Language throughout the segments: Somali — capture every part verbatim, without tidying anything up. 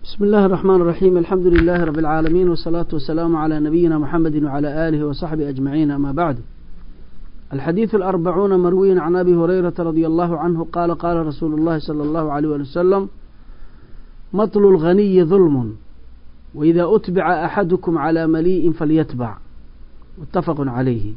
بسم الله الرحمن الرحيم. الحمد لله رب العالمين، والصلاة والسلام على نبينا محمد وعلى آله وصحبه أجمعين. أما بعد، الحديث الأربعون مروي عن أبي هريرة رضي الله عنه قال قال رسول الله صلى الله عليه وسلم: مطل الغني ظلم، وإذا أتبع أحدكم على مليء فليتبع. متفق عليه.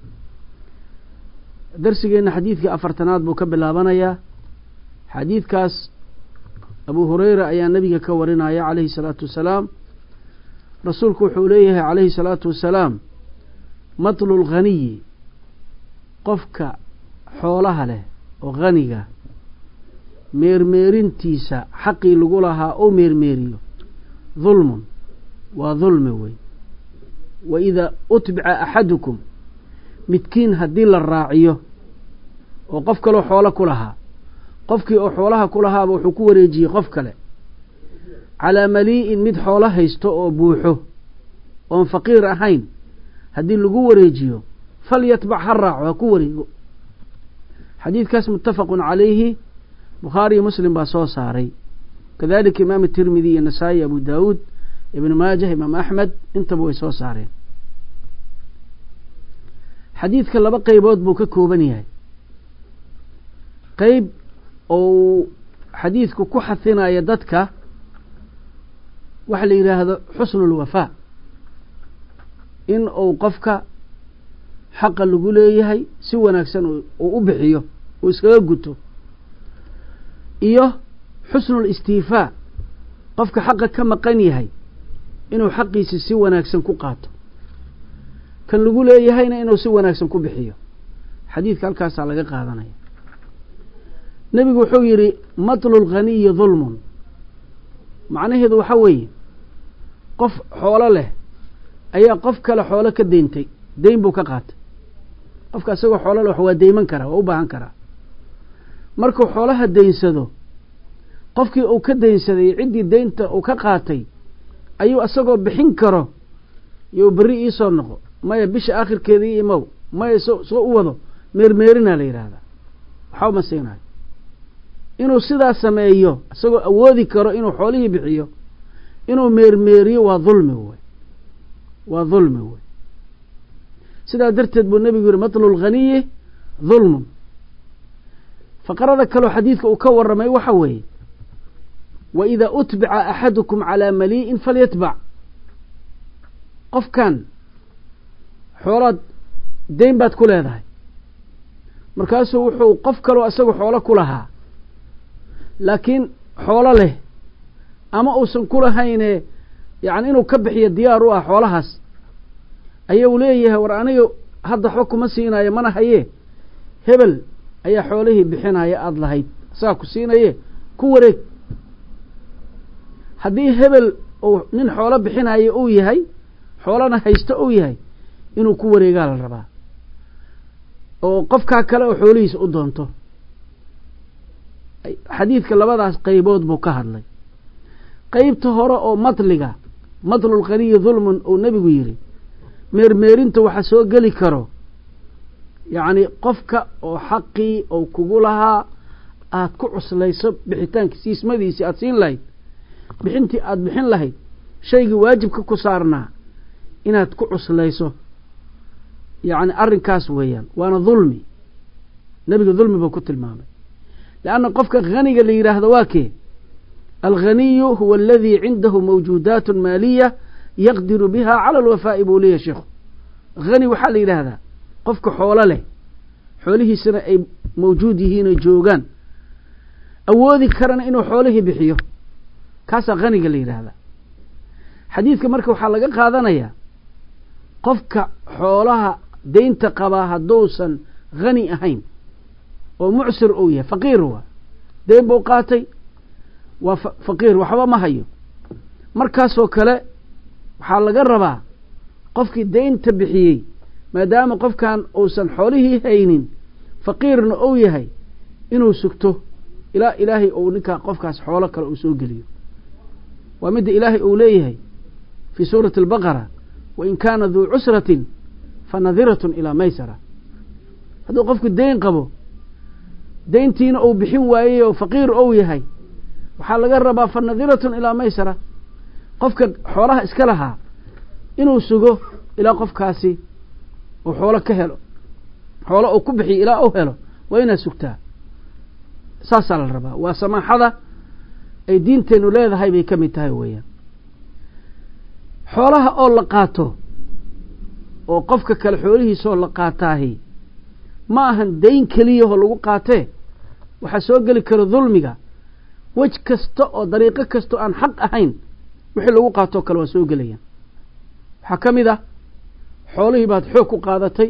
درسينا حديث أفرتنات بكب اللابانيا. حديث كاس أبو هريرة أيا النبي كورنا يا عليه الصلاة والسلام رسولك حوليه عليه الصلاة والسلام: مطل الغني، قفك حولها له وغنية ميرميرين تيسا حقي لقولها أو ميرميريو ظلم وظلم وي. وإذا أتبع أحدكم متكين هدين الراعيه وقفك له حولك لها qofkii oo xoolaha ku lahaaba wuxuu ku wareejiyay qof kale calaa mali'in mid xoolo haysto oo buuxo oon faqiir ahayn haddii lagu wareejiyo falyatbac ha raaco ha ku wareego. xadiidkaas muttafaqun calayhi, bukhaari iyo muslim baa soo saaray, kadalika imaam tirmidi iyo nasaa'i, abu daawuud, ibn maajah, imaam axmed intaba way soo saareen. xadiidka laba qaybood buu ka kooban yahay. qayb oo xadiidku ku xafinaya dadka waxa la yiraahdo xusnul wafaa, in uu qofka xaqa lagu leeyahay si wanaagsan uu u bixiyo oo iskaga guto, iyo xusnul istifaa, qofka xaqa ka maqan yahay inuu xaqiisa si wanaagsan ku qaato, kan lagu leeyahayna inuu si wanaagsan ku bixiyo. xadiidka halkaas laga qaadanaya. nabigu wuxuu yidhi: matlul ghaniyi dulmun, macnaheedu waxa weeye qof xoolo leh ayaa qof kale xoolo ka deyntay, deyn buu ka qaatay. qofka isagoo xoolo leh waa deyman karaa, waa u baahan karaa. markuu xoolaha deynsado, qofkii uu ka deynsaday ciddii deynta uu ka qaatay ayuu isagoo bixin karo iyo berri ii soo noqo, maya bisha aakhirkeedii imow, maya soo soo u wado, meermeerinaa la yidhaahdaa. waxaa uma siinayo inuu sidaa sameeyo isagoo awoodi karo inuu xoolihii bixiyo, inuu meermeeriyo waa dulmi wey, waa dulmi wey. sidaa darteed buu nebigu yihi: matlul ghaniyi dulmun. faqrada kaloo xadiidka uu ka warramay waxa weeye: wa idaa utbica axadukum calaa mali'in falyatbac. qofkan xoolaad deyn baad ku leedahay, markaasuu wuxuu qof kaloo isagoo xoolo ku lahaa laakiin xoolo leh ama uusan ku lahayne yacni inuu ka bixiyo diyaar u ah xoolahaas, ayuu leeyahay: war aniga hadda waxba kuma siinayo, mana haye, hebel ayaa xoolihii bixinaya aada lahayd, isagaa ku siinaye ku wareeg. haddii hebel uu nin xoolo bixinayo uu yahay, xoolana haysto uu yahay, inuu ku wareegaa la rabaa oo qofkaa kale oo xoolihiisa u doonto. xadiidka labadaas qaybood buu ka hadlay. qaybta hore oo matliga, matlul ghaniyi dulmun, uu nebigu yidhi meermeerinta waxa soo geli karo yacni qofka oo xaqii oo kugu lahaa aad ku cuslayso bixitaanka siismadiisii aad siin lahayd, bixintii aad bixin lahayd, shaygii waajibka ku saarnaa inaad ku cuslayso, yacni arrinkaas weeyaan, waana dulmi. nebiga dulmi buu ku tilmaamay. لأن قفك غني اللي يراهد واكي الغني هو الذي عنده موجودات مالية يقدر بها على الوفاء بوليه يا شيخ. غني وحال يراهد قفك حول له حوله سنة أي موجوده هنا جوغان أوذي كرن إنه حوله بحيه كاسا غني اللي يراهد. حديثك مركو حلقك هذا نيا قفك حولها دين تقباها دوسا غني أهين ومعسر أويه فقير، هو دين بوقاتي وفقير وحبا ما هيو مركاس وكلا وحال قربا قفك دين تبحيي ما دام قف كان أوسن حوله هينين فقير أويه هي إنه سكته إلى إلهي أو نكا قفكاس حولك الأسوق لي ومد إلهي أوليه في سورة البقرة: وإن كان ذو عسرة فنظرة إلى ميسرة. هذا قفك الدين قبو deyntiina uu bixin waayey oo faqiir ou yahay, waxaa laga rabaa fa nadiratun ilaa maysara qofka xoolaha iska lahaa inuu sugo ilaa qofkaasi uu xoolo ka helo xoolo uu ku bixiyo ilaa uu helo waa inaad sugtaa saasaa la rabaa waa samaaxada ay diinteennu leedahay bay ka mid tahay weeyaan xoolaha oo la qaato oo qofka kale xoolihiisaoo la qaataahi ma ahan dayn keliyahoo lagu qaatee waxaa soo geli kara dulmiga wej kasta oo dariiqo kasta oo aan xaq ahayn wixii lagu qaatoo kale waa soo gelayaan waxaa ka mid ah xoolihii baad xoog ku qaadatay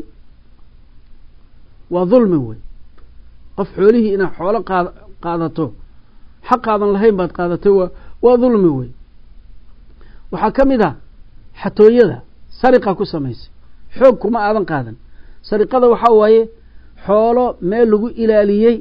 waa dulmi wey qof xoolihii inaad xoolo qaad qaadato xaqaadan lahayn baad qaadatay waa waa dulmi wey waxaa ka mid ah xatooyada sariqa ku samaysay xoog kuma aadan qaadan sariqada waxaa waaye xoolo meel lagu ilaaliyey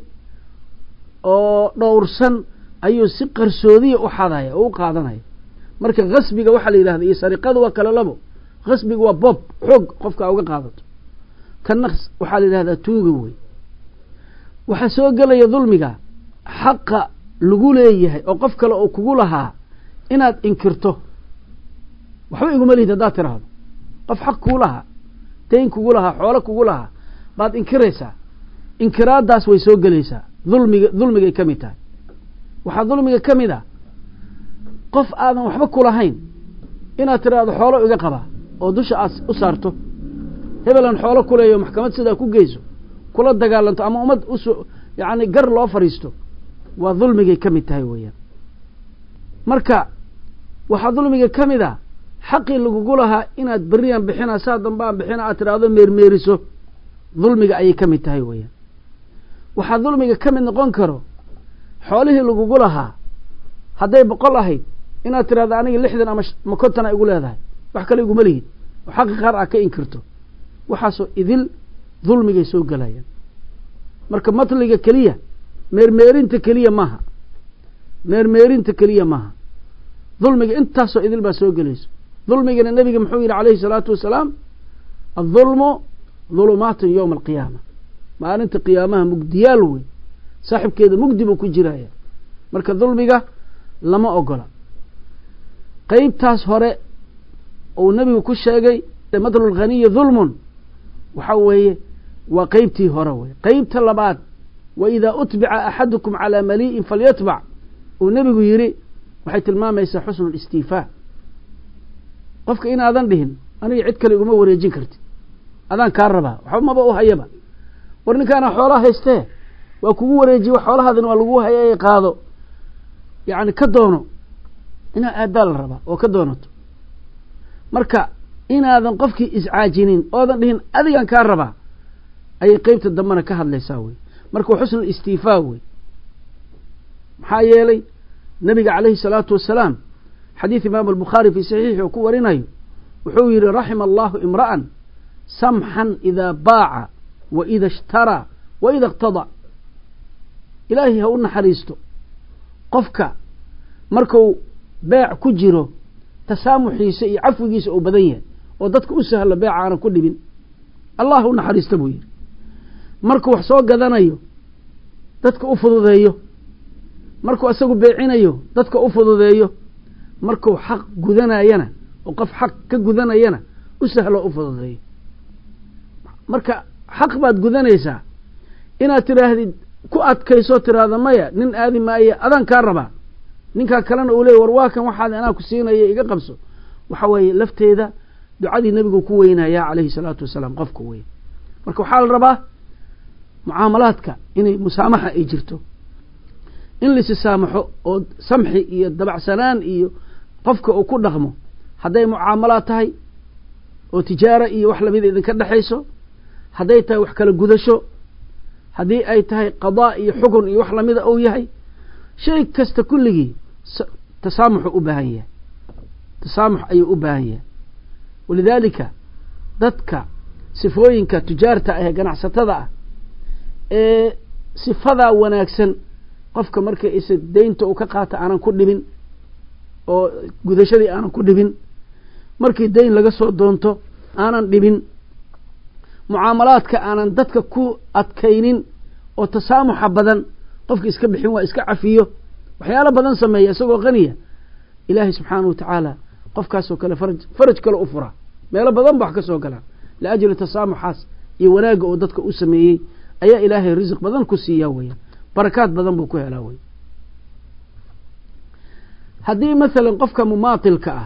oo dhowrsan ayuu si qarsoodiya u xadaya oo u qaadanaya marka khasbiga waxaa la yidhahda iyo sariqada waa kala labo khasbiga waa bob xoog qofka uga qaadato kanna waxaa la yidhahdaa tuuga wey waxaa soo gelaya dulmiga xaqa lagu leeyahay oo qof kale oo kugu lahaa inaad inkirto waxba iguma lihid haddaad tiraahdo qof xaq kugu lahaa dayn kugu lahaa xoolo kugu lahaa baad inkiraysaa inkiraadaas way soo gelaysaa dulmiga dulmigay ka mid tahay waxaa dulmiga ka mid ah qof aadan waxba kulahayn inaad tiraahdo xoolo iga qaba oo dusha aad u saarto hebelan xoolo kuleeyo maxkamad sidaa ku geyso kula dagaalanto ama ummad us yacni gar loo fadhiisto waa dulmigay ka mid tahay weeyaan marka waxaa dulmiga ka mid ah xaqii lagugu lahaa inaad berriyan bixina saa dambaan bixina aad tiraahdo meermeeriso dulmiga ayay ka mid tahay weeyaan waxaa dulmiga ka mid noqon karo xoolihii lagugu lahaa hadday boqol ahayd inaad tirahdo aniga lixdan ama ma konton a igu leedahay wax kale iguma lihid oo xaqi qaar ah ka inkirto waxaasoo idil dulmigay soo gelayaan marka matliga keliya meermeerinta keliya maaha meermeerinta keliya maaha dulmiga intaasoo idil baa soo gelayso dulmigana nebiga muxuu yidhi calayhi salaatu wasalaam aلظulmu ظulumaatun yowma alqiyaama maalinta qiyaamaha mugdiyaal wey saaxibkeeda mugdi buu ku jiraya marka dulmiga lama ogola qeybtaas hore uu nebigu ku sheegay matlu lghaniyi dulmun waxa weeye waa qeybtii hore wey qeybta labaad wa idaa utbica axadukum calaa mali'in falyatbac uu nebigu yidhi waxay tilmaamaysaa xusnu listiifaa qofka inaadan dhihin aniga cid kale iguma wareejin kartid adaan kaa rabaa waxba maba u hayaba war ninkaana xoolaha haystee waa kugu wareejiye xoolahaadina waa lagu hayay qaado yacni ka doono inaa aadaa la rabaa oo ka doonato marka inaadan qofkii iscaajinin oodan dhihin adigan kaa rabaa ayay qeybta dambena ka hadlaysaa wey marka waa xusnu istiifaa wey maxaa yeelay nabiga calayhi salaatu wasalaam xadiid imaam albukhaari fii saxiixi oo ku warinayo wuxuu yidhi raxima allahu imra'an samxan idaa baaca wa ida ishtaraa wa ida iqtada ilaahay ha u naxariisto qofka markuu beec ku jiro tasaamuxiisa iyo cafwigiisa uu badan yahay oo dadka u sahlo beeca aanan ku dhibin allah ha u naxariista buu yidhi markuu wax soo gadanayo dadka u fududeeyo markuu isagu beecinayo dadka u fududeeyo markuu xaq gudanayana oo qof xaq ka gudanayana u sahlo u fududeeyo marka xaq baad gudanaysaa inaad tiraahdid ku adkayso tiraahda maya nin aadi maaye adaan kaa rabaa ninkaa kalena uu leey war waa kan waxaad anaa ku siinaya iga qabso waxa weeye lafteeda ducadii nebigu ku weynayaa calayhi salaatu wasalaam qofka weyn marka waxaa la rabaa mucaamalaadka inay musaamaxa ay jirto in lasi saamaxo oo samxi iyo dabacsanaan iyo qofka uu ku dhaqmo hadday mucaamalaad tahay oo tijaara iyo wax lamida idinka dhexayso hadday tahay wax kala gudasho haddii ay tahay qadaa iyo xukun iyo wax lamida uu yahay shay kasta kulligii tasaamuxu u baahan yahay tasaamux ayuu u baahan yahay walidaalika dadka sifooyinka tujaarta ah ee ganacsatada ah ee sifadaa wanaagsan qofka marka isa deynta uu ka qaata aanan ku dhibin oo gudashadii aanan ku dhibin markii dayn laga soo doonto aanan dhibin mucaamalaadka aanan dadka ku adkaynin oo tasaamuxa badan qofka iska bixin waa iska cafiyo waxyaalo badan sameeya isagoo qaniya ilaahay subxaanahu watacaala qofkaasoo kale faraj faraj kale u fura meelo badan ba wax ka soo galaan liajli tasaamuxaas iyo wanaagga oo dadka u sameeyey ayaa ilaahay risiq badan ku siiyaa weeyaan barakaad badan buu ku helaa wey haddii maalan qofka mumaatilka ah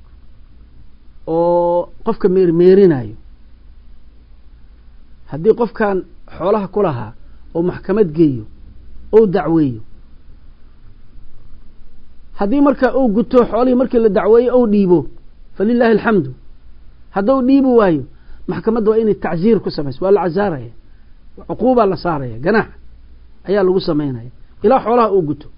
oo qofka meermeerinayo haddii qofkan xoolaha ku lahaa oo maxkamad geeyo ou dacweeyo haddii marka uu guto xoolihii markii la dacweeyo ou dhiibo falilaahi alxamdu hadduu dhiibi waayo maxkamadda waa inay tacsiir ku samayso waa la casaaraya cuquubaa la saaraya ganaax ayaa lagu samaynaya ilaa xoolaha uu guto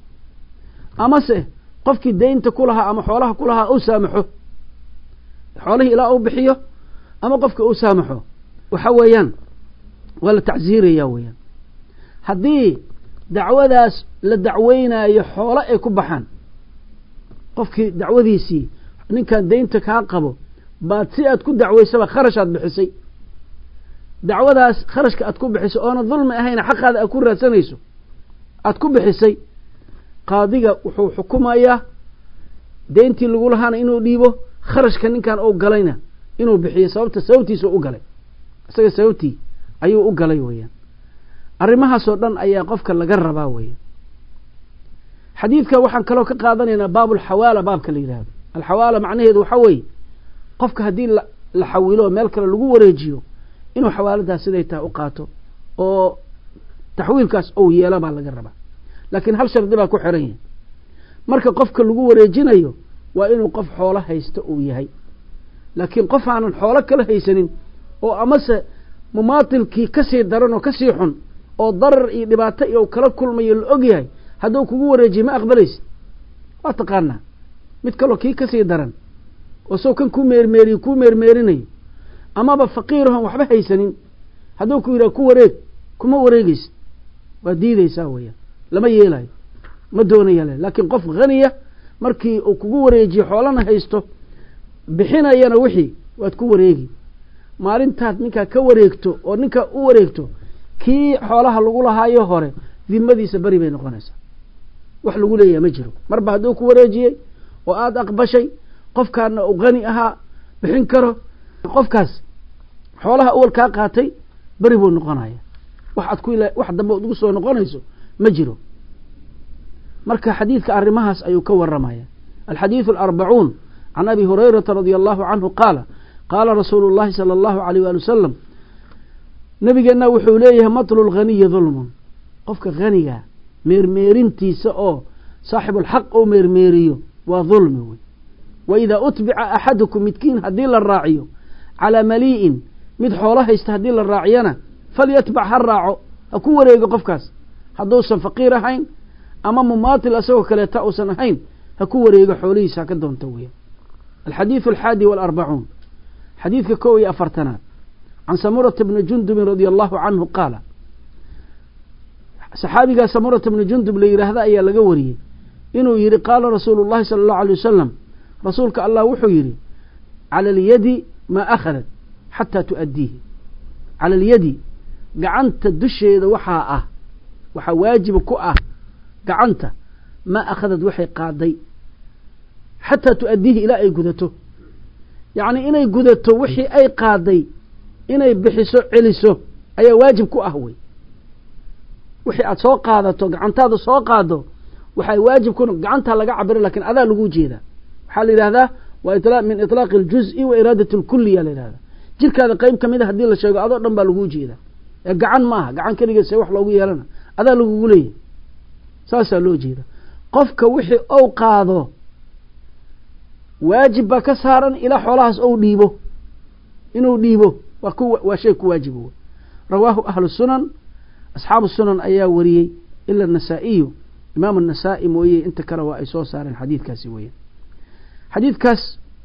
amase qofkii daynta ku lahaa ama xoolaha ku lahaa uu saamaxo xoolihii ilaa uu bixiyo ama qofka uu saamaxo waxa weeyaan waa la tacsiiraya weeyaan haddii dacwadaas la dacweynayo xoolo ay ku baxaan qofkii dacwadiisii ninkan daynta kaa qabo baad si aad ku dacweysaba kharash aad bixisay dacwadaas kharashka aad ku bixiso oona dulmi ahayna xaqaada aad ku raadsanayso aad ku bixisay qaadiga wuxuu xukumayaa dayntii lagu lahaana inuu dhiibo kharashka ninkan oo galayna inuu bixiyo sababta sababtiisa u galay isaga sababtii ayuu u galay weeyaan arrimahaasoo dhan ayaa qofka laga rabaa weeyaan xadiidka waxaan kaloo ka qaadanaynaa baabulxawaala baabka la yidhaahdo alxawaala macnaheedu waxaa weeye qofka haddii la xawilo meel kale lagu wareejiyo inuu xawaaladaas siday tahay u qaato oo taxwiilkaas ou yeelo baa laga rabaa laakiin hal shardi baa ku xiran yahay marka qofka lagu wareejinayo waa inuu qof xoolo haysto uu yahay laakiin qof aanan xoolo kala haysanin oo amase mumaatilkii kasii daran oo kasii xun oo darar iyo dhibaato iyo kala kulmayo la og yahay hadduu kugu wareejiye ma aqbalaysid waa taqaanaa mid kaloo kii kasii daran oo sow kan ku meermeeriyo kuu meermeerinayo amaba faqiirahon waxba haysanin hadduu ku yidhaha ku wareeg kuma wareegaysid waa diidaysaa weeyaan lama yeelayo ma doonaya le laakiin qof haniya markii uu kugu wareejiyo xoolana haysto bixinayana wixii waad ku wareegi maalintaad ninkaa ka wareegto oo ninkaa u wareegto kii xoolaha lagu lahaayo hore dimadiisa beri bay noqonaysaa wax lagu leeyaha ma jiro marba hadduu ku wareejiyey oo aada aqbashay qofkaana uu hani ahaa bixin karo qofkaas xoolaha awal kaa qaatay beri buu noqonaya wax aad ku wax dambe ugu soo noqonayso ma jiro marka xadiidka arrimahaas ayuu ka waramaya alxadiiثu alarbacuun can abi hurayrata radia allahu canhu qaala qaala rasuulu llahi salى allahu alayh waali wasalam nabigeenna wuxuu leeyahay matlu lghaniyi dulmun qofka haniga meermeerintiisa oo saaxibulxaq ou meermeeriyo waa dulmi wey waidaa utbica axadukum midkiin haddii la raaciyo calaa malii'in mid xoolo haysta haddii la raaciyana falyatbac ha raaco ha ku wareego qofkaas hadduusan faqiir ahayn ama mumaatil asagoo kaleeta uusan ahayn ha ku wareego xoolihiisa ha ka doonta weya alxadiiثu alxaadi waalarbacuun xadiidka kow iyo afartanaad can samurata bni jundubin radia allahu canhu qaala saxaabigaa samurata bni jundub la yidhaahda ayaa laga wariyey inuu yidhi qaala rasuulu llahi sala allahu alay wasalam rasuulka allah wuxuu yidhi cala alyadi maa akhadat xataa tu'addiihi cala alyadi gacanta dusheeda waxaa ah waxaa waajiba ku ah gacanta maa akhadad waxay qaaday xataa tu'addiihi ilaa ay gudato yacni inay gudato wixii ay qaaday inay bixiso celiso ayaa waajib ku ah wey wixii aad soo qaadato gacantaada soo qaado waxay waajib ku gacantaa laga cabiro lakin adaa lagu jeedaa waxaa la yidhahdaa waa min iطlaaqi اljuz'i wa iraadati اlkuliya la yidhahdaa jirkaada qeyb kamid a haddii la sheego adoo dhan baa lagu jeedaa ee gacan maaha gacan keligeed see wax loogu yeelana adaa lagugu leeyahy saasaa loo jeeda qofka wixii ou qaado waajib baa ka saaran ilaa xoolahaas ou dhiibo inuu dhiibo waa ku waa shay ku waajibo rawaahu ahlu sunan asxaabu sunan ayaa wariyey ila anasaa'iyu imaam anasaa'i mooye inta kale waa ay soo saareen xadiidkaasi weeyaan xadiidkaas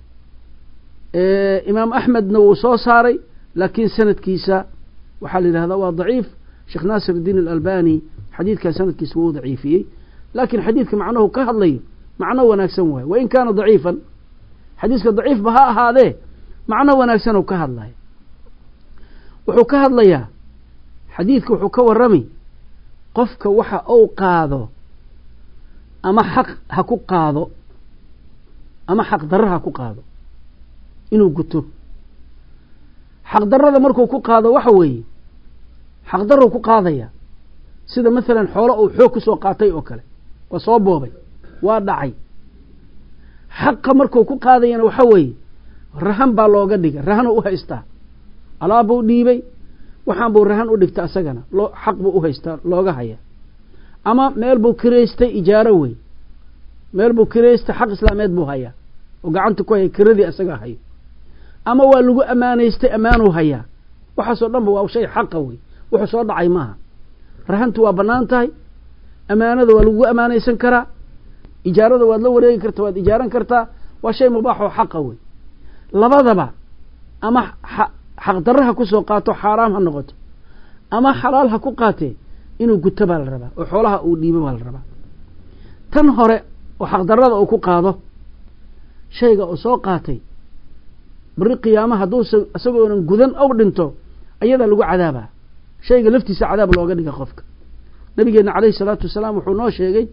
imaam axmedna wuu soo saaray laakiin sanadkiisa waxaa la yidhahdaa waa daciif sheekh naasir الdiin alalbani xadiidkaas sanadkiisa wuu daciifiyey laakiin xadiidka macnuhu ka hadlayo macno wanaagsan waaye wain kaana daciifan xadiiska daciifba ha ahaadee macno wanaagsan u ka hadlaya wuxuu ka hadlayaa xadiidka wuxuu ka warrami qofka waxa uu qaado ama xaq ha ku qaado ama xaq darro ha ku qaado inuu guto xaq darrada markuu ku qaado waxa weeye xaq darro ku qaadaya sida maalan xoolo uu xoog ku soo qaatay oo kale waa soo boobay waa dhacay xaqa markuu ku qaadayana waxa weeye rahan baa looga dhigay rahan u haystaa alaab buu dhiibay waxaan buu rahan u dhigta asagana loo xaq buu u haystaa looga haya ama meel buu kireystay ijaaro wey meel buu kireystay xaq islaameed buu hayaa oo gacanta ku haya kiradii asaga hayo ama waa lagu amaanaystay amaanuu hayaa waxaasoo dhanba waa shay xaqa wey wuxuu soo dhacay maaha rahantu waa bannaan tahay amaanada waa lagu amaanaysan karaa ijaarada waad la wareegi kartaa waad ijaaran kartaa waa shay mubaax oo xaqa wey labadaba ama xaq darro ha ku soo qaato xaaraam ha noqoto ama xalaal ha ku qaatee inuu guto baa la rabaa oo xoolaha uu dhiibo baa la rabaa tan hore oo xaq darrada uu ku qaado shayga uu soo qaatay bari qiyaama hadduusan isagoonan gudan ow dhinto ayadaa lagu cadaabaa shayga laftiisa cadaab looga dhiga qofka nabigeena calayhi salaatu wasalaam wuxuu noo sheegay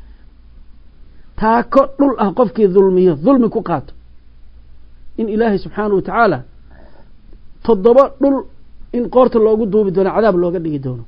taako dhul ah qofkii dulmiyo dulmi ku qaato in ilaahay subxaanahu wa tacaala toddoba dhul in qoorta loogu duubi doono cadaab looga dhigi doono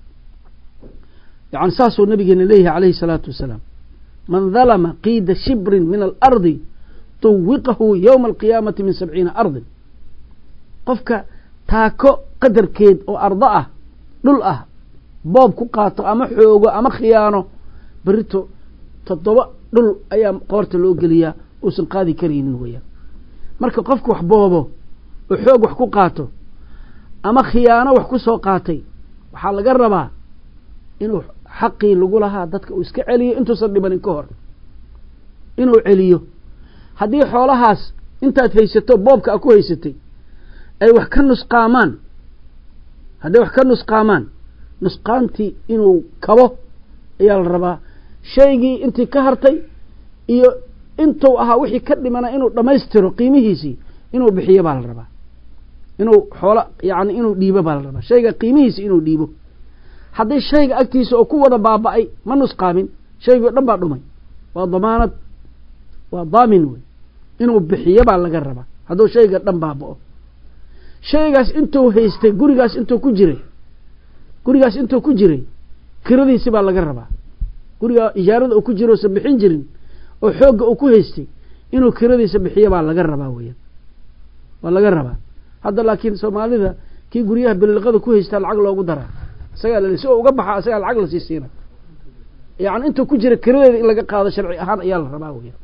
yani saasuu nabigeena leeyahay calayhi salaatu wasalaam man dalama qiida shibrin min alardi tuwiqahu yowma alqiyaamati min sabciina ardin qofka taako qadarkeed oo ardo ah dhul ah boob ku qaato ama xoogo ama khiyaano berito toddoba dhul ayaa qoorta loo geliyaa uusan qaadi karaynin weeyaan marka qofka wax boobo oo xoog wax ku qaato ama khiyaano wax ku soo qaatay waxaa laga rabaa inuu xaqii lagu lahaa dadka uu iska celiyo intuusan dhibanin ka hor inuu celiyo haddii xoolahaas intaad haysato boobka a ku haysatay ay wax ka nusqaamaan hadday wax ka nusqaamaan nusqaantii inuu kabo ayaa la rabaa shaygii intii ka hartay iyo intuu ahaa wixii ka dhimana inuu dhammaystiro qiimihiisii inuu bixiyo baa la rabaa inuu xoolo yacni inuu dhiibo baa la rabaa shayga qiimihiisi inuu dhiibo haddii shayga agtiisa oo ku wada baaba'ay ma nusqaamin shaygoo dhan baa dhumay waa damaanad waa daamin wey inuu bixiyo baa laga rabaa hadduu shayga dhan baaba'o shaygaas intuu haystay gurigaas intuu ku jiray gurigaas intuu ku jiray kiradiisi baa laga rabaa guriga ijaarada uu ku jiro uusan bixin jirin oo xoogga uu ku haystay inuu kiradiisa bixiyo baa laga rabaa weeyaan waa laga rabaa hadda laakiin soomaalida kii guryaha biliqada ku haystaa lacag loogu daraa isagaa la si oo uga baxa isagaa lacag la sii siina yacni intuu ku jira kiradeeda in laga qaado sharci ahaan ayaa la rabaa weeyaan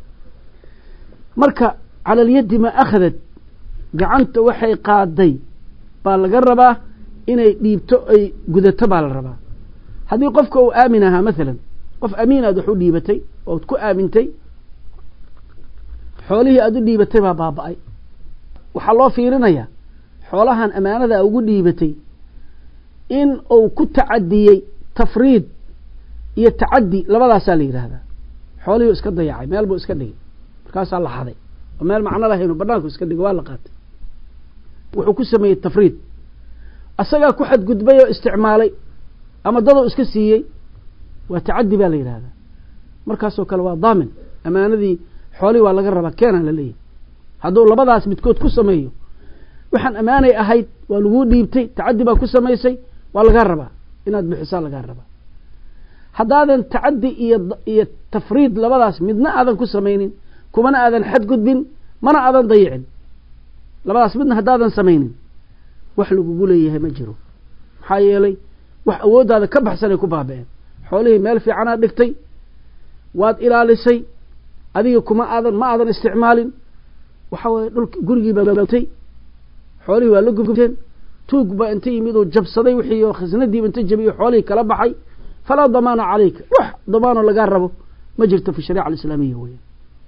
marka cala alyaddi maa akhadad gacanta waxay qaaday baa laga rabaa inay dhiibto ay gudato baa la rabaa haddii qofka uu aamin ahaa maalan qof amiin aad wax u dhiibatay ood ku aamintay xoolihii aad u dhiibatay baa baaba'ay waxaa loo fiirinayaa xoolahan amaanada ugu dhiibatay in uu ku tacadiyey tafriid iyo tacaddi labadaasaa la yidhaahdaa xoolihii iska dayacay meel buu iska dhigay markaasaa la xaday oo meel macno lahaynu banaanku iska dhigay waa la qaatay wuxuu ku sameeyey tafriid asagaa ku xadgudbay oo isticmaalay ama dadou iska siiyey waa tacaddi baa la yidhaahdaa markaasoo kale waa daamin amaanadii xoolihii waa laga rabaa keenaa la leeyahay hadduu labadaas midkood ku sameeyo waxaan amaanay ahayd waa laguu dhiibtay tacaddi baa ku samaysay waa lagaa rabaa inaad bixisaa lagaa rabaa haddaadan tacaddi iyo iyo tafriid labadaas midna aadan ku samaynin kumana aadan xadgudbin mana aadan dayicin labadaas midna haddaadan samaynin wax lagugu leeyahay ma jiro maxaa yeelay wax awooddaada ka baxsanay ku baaba'een xoolihii meel fiicanaad dhigtay waad ilaalisay adiga kuma aadan ma aadan isticmaalin waxa weeye dhulki gurigii baatay xoolihii waa la gubteen tuug baa inta yimid oo jabsaday wixii oo khasnadiiba inta jabiyo xoolihii kala baxay falaa damaana calayka wax damaano lagaa rabo ma jirto fi shariica alislaamiya weeye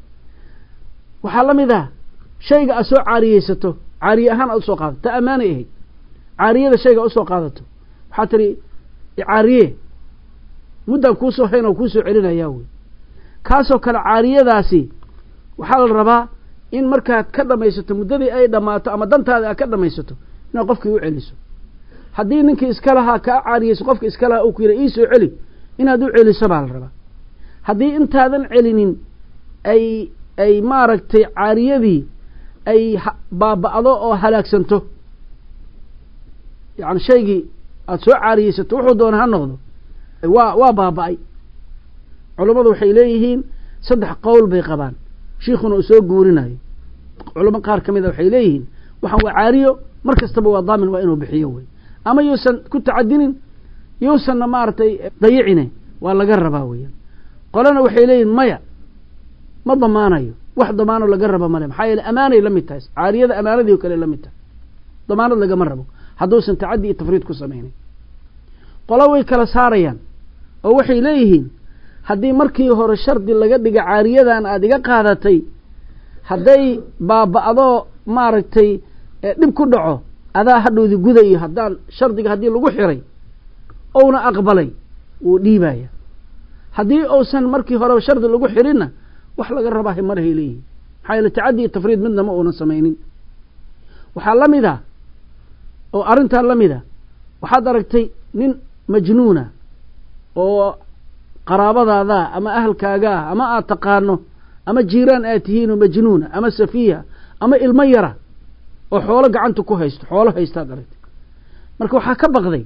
waxaa la mid ah shayga aad soo caariyeysato caariye ahaan aad usoo qaadato ta ammaanay ahayd caariyada shayga usoo qaadato waxaa tiri caariye muddaan kuusoo hayn oo kuusoo celinayaa wey kaasoo kale caariyadaasi waxaa la rabaa in markaad ka dhamaysato muddadii ay dhammaato ama dantaada aad ka dhamaysato inaad qofkii u celiso haddii ninkii iska lahaa kaa caariyeyso qofka iska lahaa uu ku yidha ii soo celi inaad u celiso baa la rabaa haddii intaadan celinin ay ay maaragtay caariyadii ay baaba'do oo halaagsanto yacni shaygii aada soo caariyeysato wuxuu doona ha noqdo waa waa baaba'ay culammadu waxay leeyihiin saddex qowl bay qabaan shiikhuna uu soo guurinayo culamo qaar ka mida waxay leeyihiin waxaan waa caariyo mar kastaba waa daamin waa inuu bixiyo wey ama yuusan ku tacadinin yuusanna maaragtay dayicine waa laga rabaa weeyaan qolana waxay leeyihin maya ma damaanayo wax damaano laga raba male maxaa yeele amaanay la mid tahay caariyada amaanadii o kale la mid tahay damaanad lagama rabo hadduusan tacaddi iyo tafriid ku samaynin qolo way kala saarayaan oo waxay leeyihiin haddii markii hore shardi laga dhiga caariyadan aada iga qaadatay hadday baaba'do maaragtay dhib ku dhaco adaa hadhowdi gudayo haddaan shardiga haddii lagu xiray ouna aqbalay wuu dhiibaya haddii uusan markii hore shardi lagu xirinna wax laga rabaahay marahay leeyihin maxaa yeele tacaddi iyo tafriid midna ma uunan samaynin waxaa la mid a oo arrintaa la mid a waxaad aragtay nin majnuuna oo qaraabadaadaa ama ahalkaagaa ama aad taqaano ama jiiraan aad tihiinoo majnuuna ama safiiha ama ilmo yara oo xoolo gacanta ku haysto xoolo haystaad aragtay marka waxaa ka baqday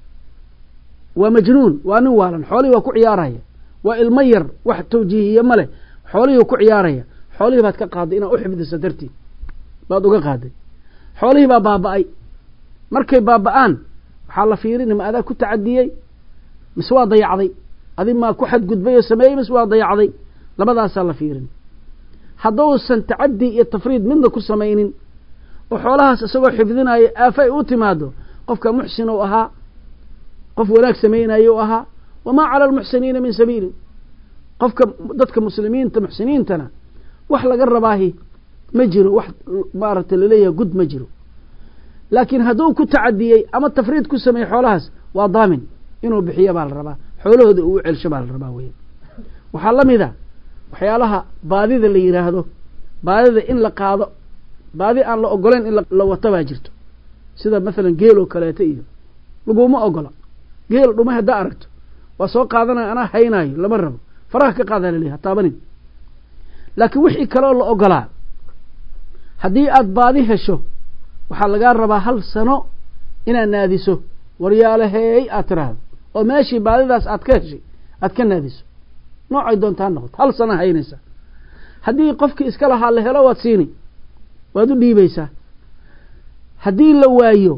waa majnuun waa nin waalan xoolihii waa ku ciyaaraya waa ilmo yar wax tawjiihiye ma leh xoolihii ku ciyaaraya xoolihii baad ka qaaday inaad u xifdiso dartiid baad uga qaaday xoolihii baa baaba'ay markay baaba'aan waxaa la fiirini ma adaa ku tacadiyey mise waa dayacday adi maa ku xadgudbay oo sameeyey mise waa dayacday labadaasaa la fiirin hadduusan tacaddi iyo tafriid midna ku samaynin oo xoolahaas isagoo xifdinayo aafa ay u timaado qofka muxsin u ahaa qof wanaag samaynayo u ahaa wamaa cala almuxsiniina min sabiilin qofka dadka muslimiinta muxsiniintana wax laga rabaahi ma jiro wax maaragtay laleeyahay gud ma jiro laakiin hadduu ku tacadiyey ama tafriid ku sameeyey xoolahaas waa daamin inuu bixiyo baa la rabaa xoolahooda uu celsho baa la rabaa weya waxaa la mid a waxyaalaha baadida la yidhaahdo baadida in la qaado baadi aan la ogolayn in la wato baa jirto sida masalan geel oo kaleeto iyo laguma ogola geel dhumay haddaa aragto waa soo qaadanaya anaa haynaayo lama rabo faraha ka qaadaa laleeyahy hataabanin laakiin wixii kaloo la ogolaa haddii aad baadi hesho waxaa lagaa rabaa hal sano inaad naadiso waryaalaheey aad tiraahdo oo meeshii baadidaas aad ka heshay aad ka naadiso noocay doontaa noqoto hal sana haynaysaa haddii qofkii iska lahaa la helo waad siini waad u dhiibaysaa haddii la waayo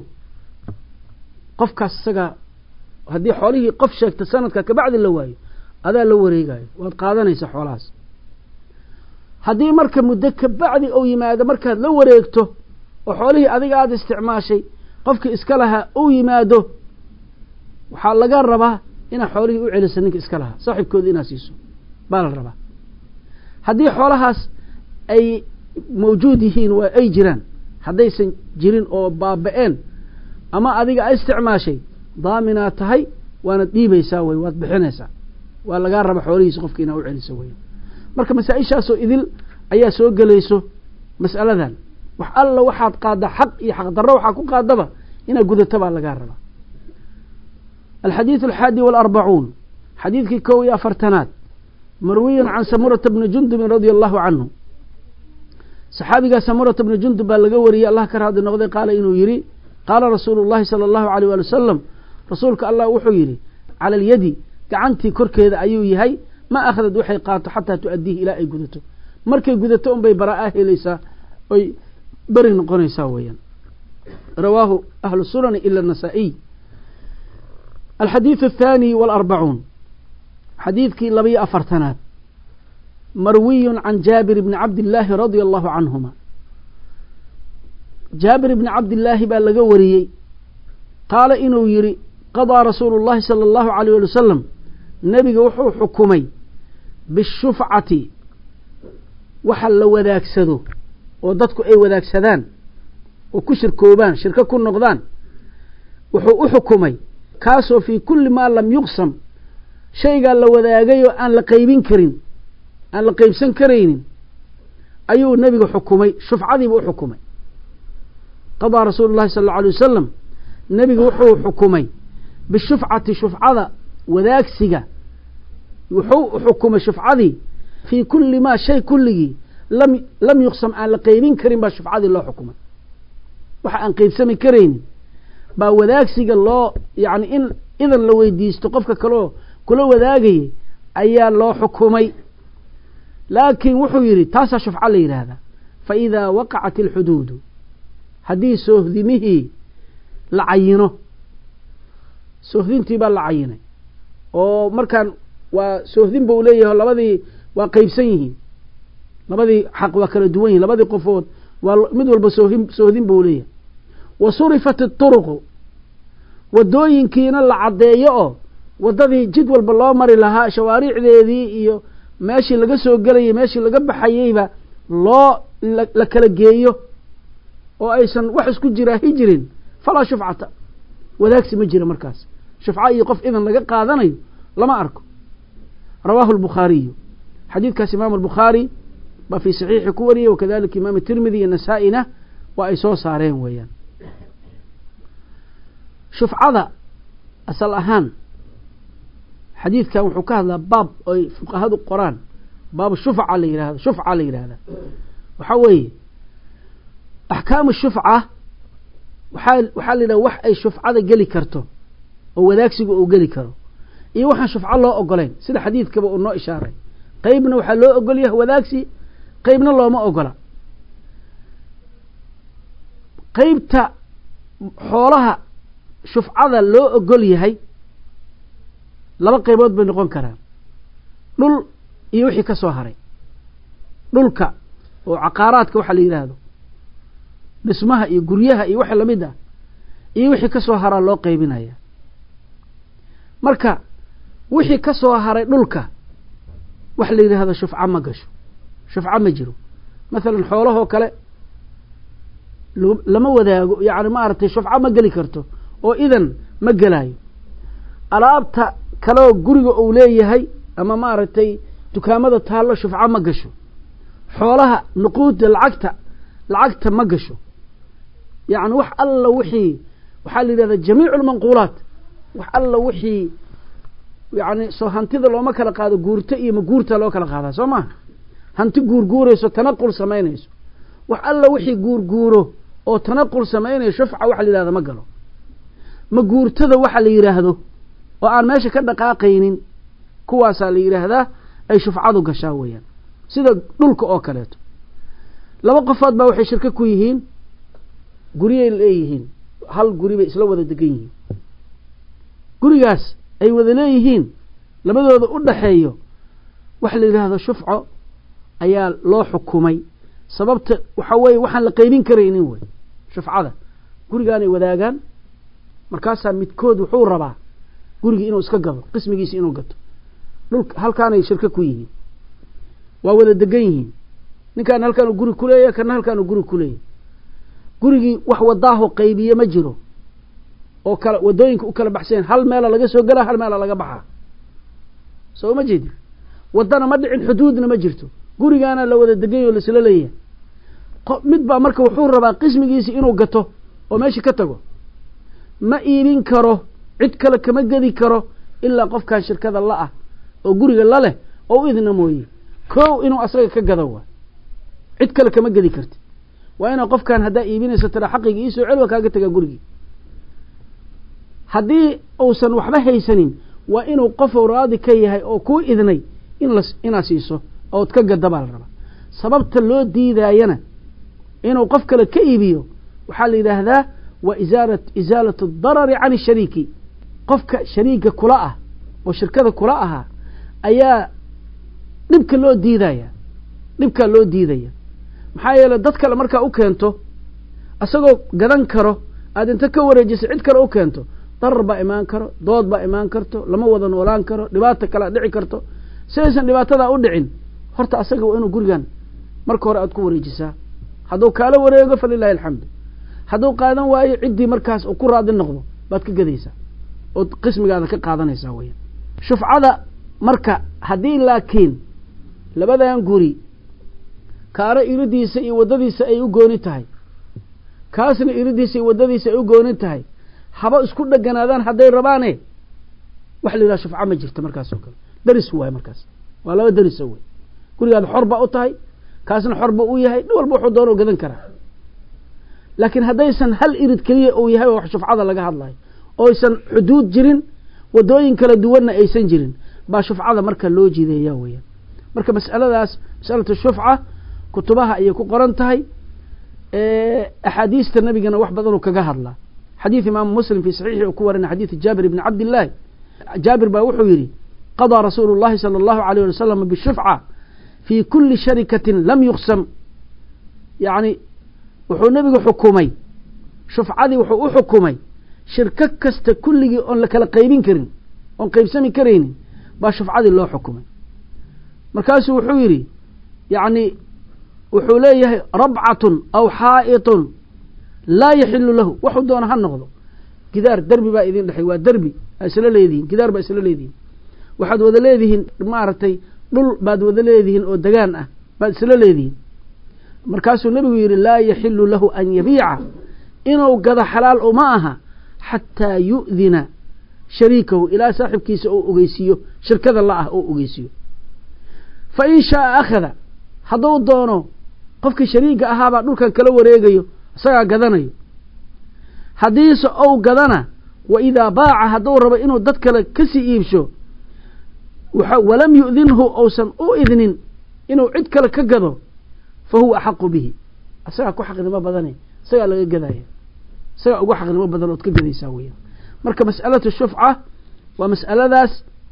qofkaas isaga haddii xoolihii qof sheegta sanadka kabacdi la waayo adaa la wareegayo waad qaadanaysaa xoolahaas haddii marka muddo kabacdi ou yimaado markaad la wareegto oo xoolihii adiga aada isticmaashay qofkii iska lahaa uu yimaado waxaa laga rabaa inaad xoolihii u celiso ninka iska lahaa saaxiibkooda inaad siiso baa la rabaa haddii xoolahaas ay mawjuud yihiin waa ay jiraan haddaysan jirin oo baaba-een ama adiga a isticmaashay daaminaad tahay waanad dhiibaysaa wey waad bixinaysaa waa lagaa raba xoolihiisa qofka inaad u celiso wey marka masaa-ishaasoo idil ayaa soo gelayso mas'aladan wax alla waxaad qaadda xaq iyo xaq darro waxaa ku qaadaba inaad gudato baa lagaa rabaa alxadiidu alxaadi waalarbacuun xadiidkii kow iyo afartanaad marwiyan can samurata bni jundubin radia allahu canhu saxaabigaa samurata bni jundub baa laga wariyey allah ka raadi noqday qaala inuu yidhi qaala rasuulu llahi sala allahu alayh waali wasalam rasuulka allah wuxuu yidhi cala alyadi gacantii korkeeda ayuu yahay ma akhdad waxay qaato xataa tu-addiihi ilaa ay gudato markay gudato unbay baraa-a helaysaa oy beri noqonaysaa weeyaan rawaahu ahlu sunani ila anasaa'iy alxadiidu athaani waalarbacuun xadiidkii labiyo afartanaad marwiyun can jaabir bni cabdillaahi radia allahu canhuma jaabir bni cabdillaahi baa laga wariyey qaala inuu yidhi qadaa rasuulu llahi sala allahu alayh wali wasalam nebiga wuxuu xukumay bishufcati waxa la wadaagsado oo dadku ay wadaagsadaan oo ku shirkoobaan shirko ku noqdaan wuxuu u xukumay kaasoo fii kulli maa lam yuqsam shaygaa la wadaagayoo aan la qaybin karin aan la qaybsan karaynin ayuu nebiga xukumay shufcadiiba u xukumay qadaa rasuulu llahi sala allau alay wasalam nebiga wuxuu xukumay bishufcati shufcada wadaagsiga wuxuu xukumay shufcadii fii kulli maa shay kulligii lam lam yuqsam aan la qaybin karin baa shufcadii loo xukumay waxa aan qaybsami karaynin baa wadaagsiga loo yacni in idan la weydiisto qofka kaleo kula wadaagayay ayaa loo xukumay laakiin wuxuu yidhi taasaa shufco la yidhaahdaa fa idaa waqacat alxuduudu haddii soohdimihii la cayino soohdintii baa la cayinay oo markaan waa soohdin buu leeyahay labadii waa qaybsan yihiin labadii xaq waa kala duwan yihin labadii qofood waa mid walba soohin soohdin buu leeyahay wa surifat ituruqu waddooyinkiina la caddeeyo oo waddadii jid walba loo mari lahaa shawaariicdeedii iyo meeshii laga soo gelayay meeshii laga baxayeyba loo la kala geeyo oo aysan wax isku jiraahi jirin falaa shufcata wadaagsi ma jira markaas shufca iyo qof idan laga qaadanayo lama arko rawaahu albukhaariyu xadiidkaas imaamu albukhaari baa fii saxiixi ku wariyey wakadalika imaam tirmidi iyo nasaa-ina waa ay soo saareen weeyaan shufcada asal ahaan xadiidkan wuxuu ka hadlaa baab oy fuqahadu qoraan baab shufca la yihahdo shufca la yidhahda waxaa weeye axkaamu shufca waxaa waxaa la yidhaha wax ay shufcada geli karto oo wadaagsiga uu geli karo iyo waxaan shufco loo ogolayn sida xadiidkaba uu noo ishaaray qeybna waxaa loo ogol yahay wadaagsi qeybna looma ogola qeybta xoolaha shufcada loo ogol yahay laba qaybood bay noqon karaan dhul iyo wixii ka soo haray dhulka oo caqaaraadka waxa la yidhaahdo dhismaha iyo guryaha iyo waxa lamid ah iyo wixii ka soo haraa loo qaybinaya marka wixii ka soo haray dhulka waxa la yidhaahdo shufca ma gasho shufca ma jiro mathalan xoolahoo kale lama wadaago yacni maaragtay shufca ma geli karto oo idan ma gelaayo alaabta kaloo guriga uu leeyahay ama maaragtay dukaamada taallo shufca ma gasho xoolaha nuquudda lacagta lacagta ma gasho yacni wax alla wixii waxaa la yidhahdaa jamiicu almanquulaat wax alla wixii yacni soo hantida looma kala qaado guurto iyo maguurta loo kala qaadaa soo maha hanti guurguurayso tanaqul samaynayso wax alla wixii guurguuro oo tanaqul samaynayo shufca waxa la yidhahda ma galo maguurtada waxa la yidhaahdo oo aan meesha ka dhaqaaqaynin kuwaasaa la yidhaahdaa ay shufcadu gashaa weeyaan sida dhulka oo kaleeto laba qofood baa waxay shirko ku yihiin guryay leeyihiin hal guri bay isla wada degan yihiin gurigaas ay wada leeyihiin labadooda u dhaxeeyo waxa la yidhaahdo shufco ayaa loo xukumay sababta waxa weeye waxaan la qaybin karaynin wey shufcada gurigaanay wadaagaan markaasaa midkood wuxuu rabaa gurigii inuu iska gado qismigiisi inuu gato dhulka halkaanay shirko ku yihiin waa wada degan yihiin ninkaan halkaanu guri ku leeyahay kana halkaanu guri ku leeyahay gurigii wax wadaaho qaybiye ma jiro oo kala wadooyinka u kala baxseen hal meela laga soo galaa hal meela laga baxaa soo ma jeedin wadana ma dhicin xuduudna ma jirto gurigaana la wada degan yahay oo la isla leeyahay mid baa marka wuxuu rabaa qismigiisi inuu gato oo meeshii ka tago ma iibin karo cid kale kama gedi karo ilaa qofkan shirkada la ah oo guriga la leh oo u idna mooye kow inuu asaga ka gado waa cid kale kama gedi karti waa inaa qofkan haddaa iibinayso tira xaqigii iisoo celwa kaaga tagaa gurigii haddii uusan waxba haysanin waa inuu qofu raadi ka yahay oo kuu idnay in la inaa siiso ood ka gada baa la rabaa sababta loo diidaayana inuu qof kale ka iibiyo waxaa la yidhaahdaa wa isaara isaalatu darari can ishariiki qofka shariiga kula ah oo shirkada kula ahaa ayaa dhibka loo diidaya dhibkaa loo diidaya maxaa yeeley dad kale markaa u keento isagoo gadan karo aada inta ka wareejiso cid kale u keento darar baa imaan karo dood baa imaan karto lama wada noolaan karo dhibaata kalea dhici karto sidaysan dhibaatadaa u dhicin horta asaga waa inuu gurigan marka hore aad ku wareejisaa hadduu kaala wareego falilahi alxamdu hadduu qaadan waayo ciddii markaas uu ku raadi noqdo baad ka gadaysaa ood qismigaada ka qaadanaysaa weyaan shufcada marka haddii laakiin labadan guri kaana iridiisa iyo waddadiisa ay u gooni tahay kaasna iridiisa iyo waddadiisa ay u gooni tahay haba isku dheganaadaan hadday rabaane waxa la yidhaha shufca ma jirto markaas oo kale daris waay markaas waa laba daris way gurigaada xor baa u tahay kaasna xor baa u yahay nin walba wuxuu doono gadan karaa laakiin haddaysan hal irid keliya uu yahay wax shufcada laga hadlayo oo aysan xuduud jirin wadooyin kala duwanna aysan jirin baa shufcada marka loo jiideeyaa weeyaan marka mas'aladaas mas'alatu shufca kutubaha ayay ku qoran tahay ee axaadiista nabigana wax badan uu kaga hadlaa xadiis imaam muslim fi saxiixi uu ku warina xadiis jaabir ibn abdullah jaabir baa wuxuu yiri qada rasuulullah sallallahu alayhi wa sallam bishufca fi kulli sharikatin lam yuqsam yani wuxuu nabigu xukumay shufcadii wuxuu u xukumay shirka kasta kulligii oon la kala qaybin karin oon qaybsami karaynin baa shufcadii loo xukumay markaasuu wuxuu yidhi yani wuxuu leeyahay rabcatun aw xaa'itun laa yaxilu lahu waxuu doona ha noqdo gidaar derbi baa idin dhexay waa derbi aa isla leedihiin gidaar baa isla leedihiin waxaad wada leedihiin maaragtay dhul baad wada leedihiin oo degaan ah baad isla leedihiin markaasuu nabigu yidhi laa yaxilu lahu an yabiica inuu gado xalaal uma aha xataa yu'dina shariikahu ilaa saaxibkiisa oo ogeysiiyo shirkada la ah oo ogeysiiyo fa in shaaa akhada hadduu doono qofkii shariiga ahaabaa dhulkan kala wareegayo isagaa gadanayo haddiise ou gadana wa idaa baaca hadduu rabo inuu dad kale kasii iibsho walam yu'dinhu ousan u idnin inuu cid kale ka gado fa huwa axaqu bihi isagaa ku xaqnimo badane isagaa laga gadaya isagaa ugu xaqnimo badan ood ka gadaysaa weyaan marka mas'alatu shufca waa mas'aladaas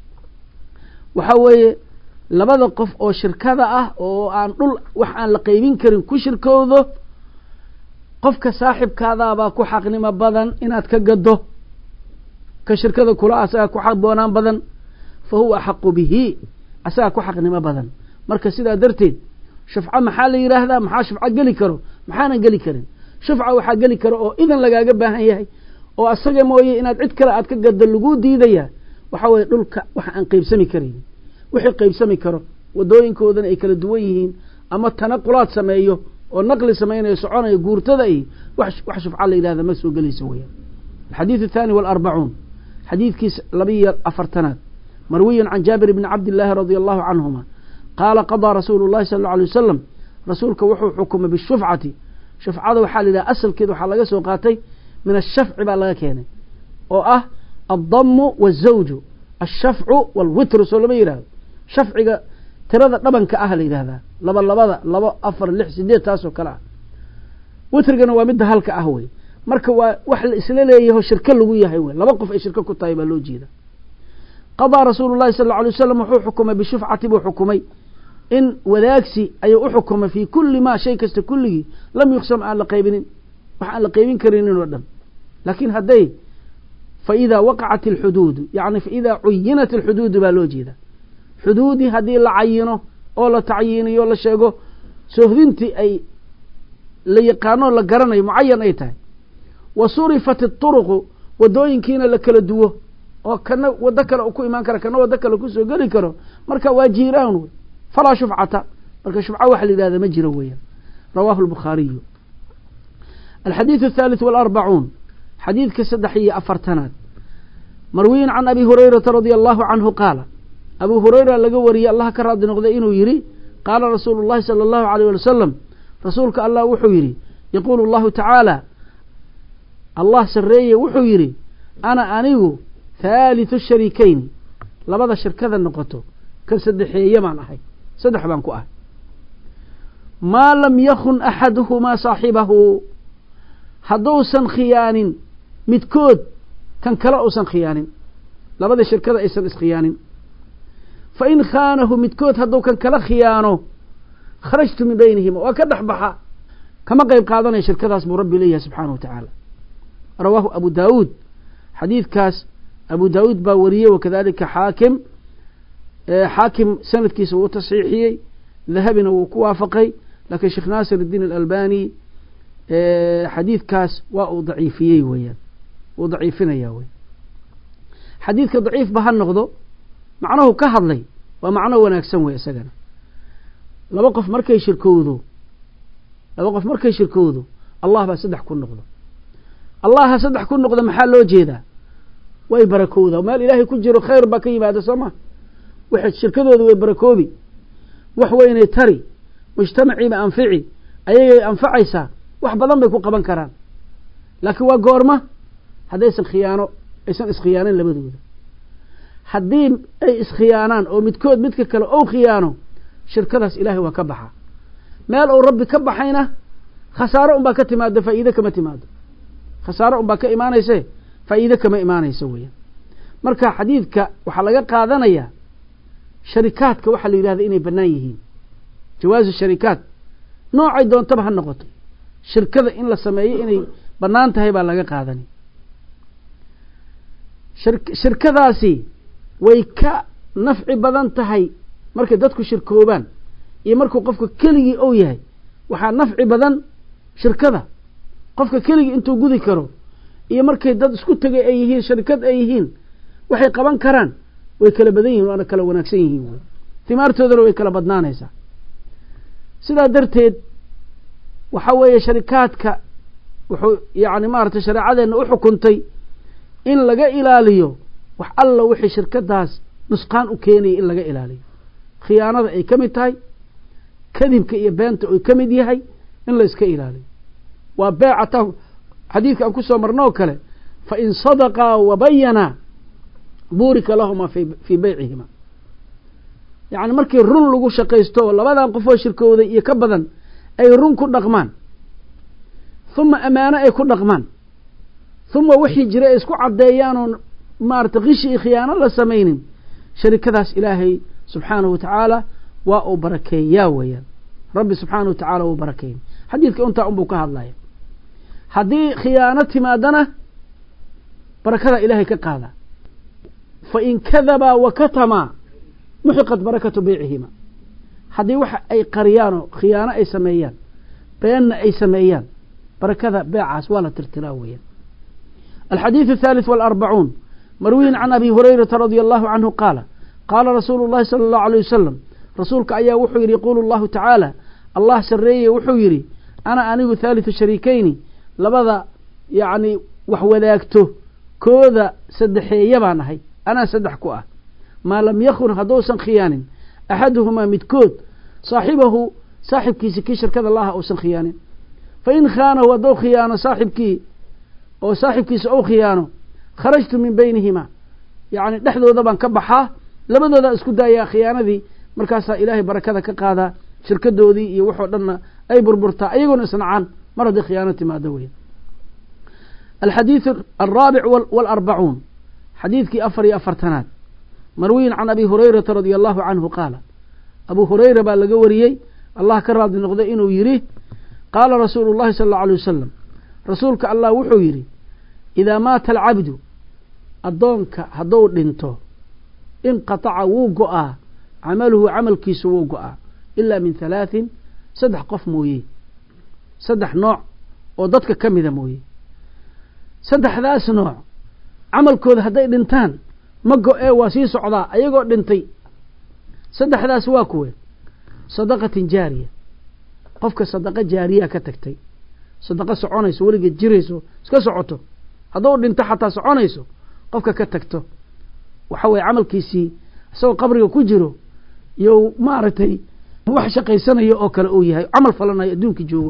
waxaa weeye labada qof oo shirkada ah oo aan dhul wax aan la qaybin karin ku shirkoodo qofka saaxibkaadaabaa ku xaqnimo badan inaad ka gado ka shirkada kula asagaa ku xaqboonaan badan fa huwa axaqu bihi asagaa ku xaqnimo badan marka sidaa darteed shufca maxaa la yidhaahdaa maxaa shufca geli karo maxaanan geli karin shufca waxaa geli karo oo idan lagaaga baahan yahay oo asaga mooye inaad cid kale aad ka gado laguu diidaya waxaa weeye dhulka wax aan qaybsami karaynin wixii qaybsami karo wadooyinkoodana ay kala duwan yihiin ama tanaqulaad sameeyo oo naqli samaynayo soconayo guurtada iyo wax shufca la yidhahda ma soo gelayso weyaan alxadiid athani walarbacuun xadiidkiis labiyo afartanaad marwiyan can jaabir bni cabdillaahi radia allahu canhuma qaala qadaa rasuulu llahi sala allau alay wasalam rasuulka wuxuu xukumay bishufcati shufcada waxaa la yidhaha asalkeeda waxaa laga soo qaatay min ashafci baa laga keenay oo ah addamu waazawju ashafcu waalwitru soo lama yidhahdo shafciga tirada dhabanka ah la yidhahdaa laba labada labo afar lix sideed taasoo kale ah witrigana waa midda halka ah wey marka waa wax la isla leeyaho shirko lagu yahay wey laba qof ay shirko ku tahay baa loo jeeda qadaa rasuulu llahi sal alla alay wasalam wuxuu xukumay bishufcati buu xukumay in wadaagsi ayuu u xukumay fii kulli maa shay kasta kulligii lam yuqsam aan la qaybinin wax aan la qaybin karinin oo dhan laakiin hadday fa idaa waqacat alxuduudu yani fa idaa cuyinat alxuduudu baa loo jeeda xuduudii haddii la cayino oo la tacyiiniyo la sheego soohdintii ay la yaqaano la garanayo mucayan ay tahay wa surifat ituruqu wadooyinkiina la kala duwo oo kana wado kale ku imaan kara kana wado kale kusoo geli karo marka waa jiiraan wey falaa shufcata marka shufca waxa la yidhahda ma jiro weeyaan rawaahu albukhaariyu alxadiidu athalith waalarbacuun xadiidka saddex iyo afartanaad marwiyin can abi hurayrata radia allahu canhu qaala abu hurayra laga wariyey allah ka raadi noqday inuu yidhi qaala rasuulu llahi sala allahu alayh wali wasalam rasuulka allah wuxuu yidhi yaquulu allahu tacaala allah sarreeye wuxuu yidhi ana anigu haalithu shariikayni labada shirkada noqoto kan saddexeeye baan ahay saddex baan ku ahay maa lam yakun axaduhumaa saaxibahu hadduusan khiyaanin midkood kan kale uusan khiyaanin labada shirkada aysan iskhiyaanin fa in khaanahu midkood hadduu kan kala khiyaano kharajtu min baynihima waa ka dhex baxa kama qayb qaadanaya shirkadaas buu rabbi leeyahay subxaanahu wa tacaala rawaahu abu daawuud xadiidkaas abu daawuud baa wariyey wakadalika xaakim xaakim sanadkiisa wuu tasxiixiyey dahabina wuu ku waafaqay laakiin sheekh naasir iddiin alalbani xadiidkaas waa uu daciifiyey weeyaan wuu daciifinaya wey xadiidka daciif ba ha noqdo macnuhu ka hadlay waa macno wanaagsan wey isagana laba qof markay shirkowdo laba qof markay shirkowdo allah baa saddex ku noqdo allaha saddex ku noqda maxaa loo jeedaa way barakowda meel ilaahay ku jiro khayr baa ka yimaada soo ma waxay shirkadooda way barakoobi wax weynay tari mujtamaciiba anfici ayagay anfacaysaa wax badan bay ku qaban karaan laakiin waa goorma haddaysan khiyaano aysan iskhiyaanin labadooda haddii ay iskhiyaanaan oo midkood midka kale ou khiyaano shirkadaas ilaahay waa ka baxa meel uu rabbi ka baxayna khasaaro unbaa ka timaado faa'iide kama timaado khasaaro unbaa ka imaanayse faa'iide kama imaanayso weeyaan marka xadiidka waxaa laga qaadanayaa sharikaadka waxaa la yidhahda inay bannaan yihiin jawaazu sharikaat noocay doontaba ha noqoto shirkada in la sameeyo inay bannaan tahay baa laga qaadanay shirkadaasi way ka nafci badan tahay markay dadku shirkoobaan iyo markuu qofka keligii ou yahay waxaa nafci badan shirkada qofka keligii intuu gudi karo iyo markay dad isku tegay ay yihiin sharikad ay yihiin waxay qaban karaan way kala badan yihiin waana kala wanaagsan yihiin wy timaartoodana way kala badnaanaysaa sidaa darteed waxaa weeye sharikaadka wuxuu yacni maaragtay shareecadeenna u xukuntay in laga ilaaliyo wax alla wixii shirkadaas nusqaan u keenaya in laga ilaaliyo khiyaanada ay ka mid tahay kadibka iyo beenta uu ka mid yahay in la iska ilaaliyo waa beecata xadiidka aan ku soo marnoo kale fa in sadaqaa wa bayanaa buurika lahuma fi fii beycihima yacni markii run lagu shaqaysto labadan qofoo shirkooday iyo ka badan ay run ku dhaqmaan huma amaano ay ku dhaqmaan huma wixii jira ay isku caddeeyaan oo maarata kishi iyo khiyaano la samaynin sharikadaas ilaahay subxaanahu wa tacaala waa uu barakeeyaa weeyaan rabbi subxaanahu wa tacaala uu barakeeyay xadiidka intaa unbuu ka hadlaya haddii khiyaano timaadana barakada ilaahay ka qaada fa in kadabaa wa katamaa muxiqat barakatu beycihima haddii waxa ay qariyaanoo khiyaano ay sameeyaan beenna ay sameeyaan barakada beecaas waa la tirtiraa weeyaan alxadiiث الثالث والأربعون مروي عن أبي هريرة رضي الله عنه قال قال رسول الله صلى الله عليه وسلم رسولك أيا وحو يري يقول الله تعالى الله سرية وحو يري أنا أنيق ثالث شريكين لبدا يعني وحوذاكته كوذا سدحي يبانهي أنا سدح كواه ما لم يخن هدوسا خيان أحدهما متكود صاحبه صاحب كيس كيشر كذا الله أوسا خيان فإن خانه ودو خيان صاحب كي أو صاحب كيس أو خيانه خرجت من بينهما يعني دحدو ذبان كبحا لبدو ذا اسكو دايا خيانة ذي مركاسا إلهي بركة كقادة شركة دو ذي يوحو لنا أي بربرتا أيقون إسنعان مرض خيانة ما دوين الحديث الرابع والأربعون حديث كي أفر أفرتنات مروي عن أبي هريرة رضي الله عنه قال أبو هريرة بالقوريي الله كراد نقضي إنه يريه قال رسول الله صلى الله عليه وسلم رسولك الله وحو يري إذا مات العبد الضونك هدور دينتو انقطع وقعا عمله عمل كيس وقعا إلا من ثلاث سدح قف مويه سدح نوع وضدك كم إذا مويه سدح ذاس نوع عمل كود هدي دينتان مقو ايه واسيس عضاء ايقو دينتي سدح ذاس واكوه صدقة جارية قفك صدقة جارية كتكتي صدقة سعونيسو ولقى جريسو اسكا سعوتو هدور دينتا حتى سعونيسو قفك كتكتو وحوي عمل كيسي سو قبري كجرو يو مارتي وحشا قيسانا يو اوكال اويهاي عمل فلنا يدونك جوه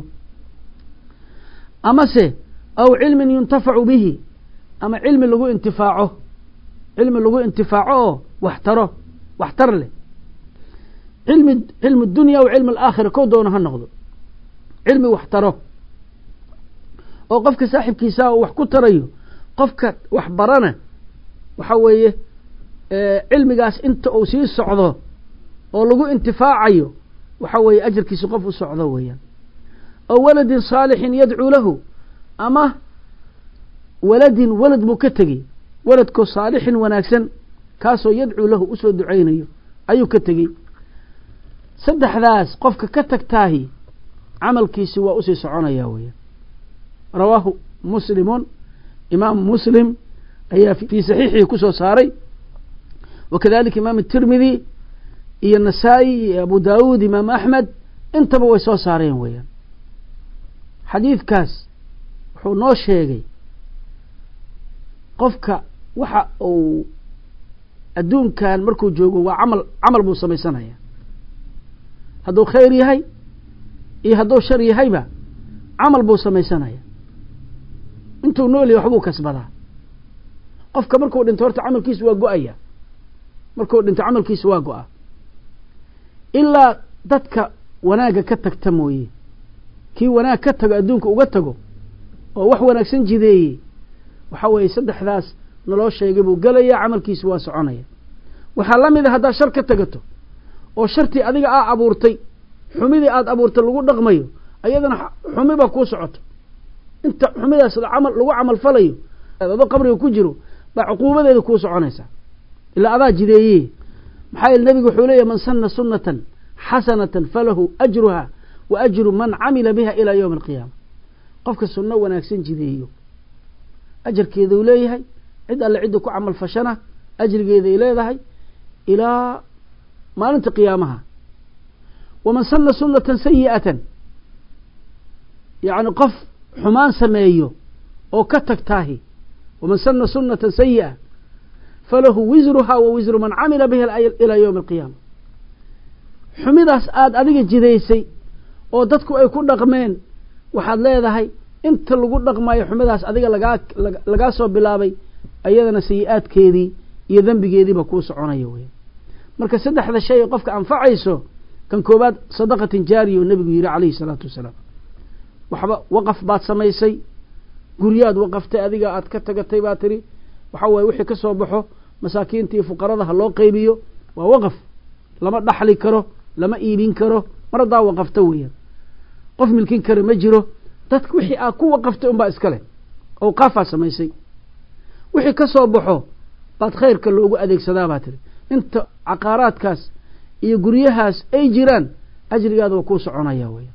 اما سي او علم ينتفع به اما علم لغو انتفاعه علم لغو انتفاعه واحتره واحتر له علم علم الدنيا وعلم الآخرة كو دونها النقض علمي واحتره oo qofka saaxibkiisa wax ku tarayo qofka wax barana waxa weeye ee cilmigaas inta uu sii socdo oo lagu intifaacayo waxa weeye ajirkiisa qof u socdo weeyaan oo waladin saalihin yad'u lahu ama waladin walad mukatagi waladku saalihin wanaagsan kaasoo yad'u lahu u soo duceynayo ayuu ka tagay saddexdaas qofka ka tagtaahi amalkiisa waa u sii soconaya weeyaan رواه مسلم إمام مسلم أي في صحيحه كسو ساري وكذلك إمام الترمذي إيا النسائي أبو داود إمام أحمد انتبهوا ويسو سارين ويا حديث كاس وحو نوش هيغي قفك وحا أو adduunkan markuu joogo waa camal camal buu samaysanaya hadduu khayr yahay iyo hadduu shar yahayba camal buu samaysanaya intuu nool yahay waxbuu kasbadaa qofka markuu dhinto horta camalkiisu waa go-aya markuu dhinto camalkiisu waa go-a ilaa dadka wanaagga ka tagta mooye kii wanaag ka tago adduunka uga tago oo wax wanaagsan jideeyey waxa weeye saddexdaas naloo sheegay buu gelaya camalkiisu waa soconaya waxaa la mid a haddaad shar ka tagato oo shartii adiga aa abuurtay xumidii aada abuurtay lagu dhaqmayo ayadana xumi baa kuu socoto inta xumidaas camal lagu camal falayo adoo qabriga ku jiro baa cuquubadeeda kuu soconaysaa ilaa adaa jideeyey maxaa yeele nebigu wuxuu leeyahy man sanna sunnatan xasanatan falahu ajruha wa ajru man camila biha ilaa yowmi alqiyaama qofka sunno wanaagsan jideeyo ajarkeeduu leeyahay cid alle cidda ku camal fashana ajrigeeday leedahay ilaa maalinta qiyaamaha waman sanna sunnatan sayi'atan yacni qof xumaan sameeyo oo ka tagtaahi waman sanna sunnatan sayi'a falahu wisruha wa wisru man camila biha ilaa yowmi alqiyaama xumidaas aada adiga jidaysay oo dadku ay ku dhaqmeen waxaad leedahay inta lagu dhaqmayo xumidaas adiga lagaa lagaa soo bilaabay ayadana sayi-aadkeedii iyo dembigeediiba kuu soconaya wey marka saddexda shay ee qofka anfacayso kan koobaad sadaqatin jaariya oo nebigu yidhi calayhi salaatu wasalaam waxba waqaf baad samaysay guryaad waqaftay adiga aad ka tagatay baa tiri waxa waaye wixii ka soo baxo masaakiinta iyo fuqarada ha loo qaybiyo waa waqaf lama dhaxli karo lama iibin karo mar haddaa waqafta weeyaan qof milkin kara ma jiro dadka wixii aad ku waqaftay unbaa iska leh awqaafaa samaysay wixii ka soo baxo baad khayrka loogu adeegsadaa baa tiri inta caqaaraadkaas iyo guryahaas ay jiraan ajrigaada waa kuu soconaya weya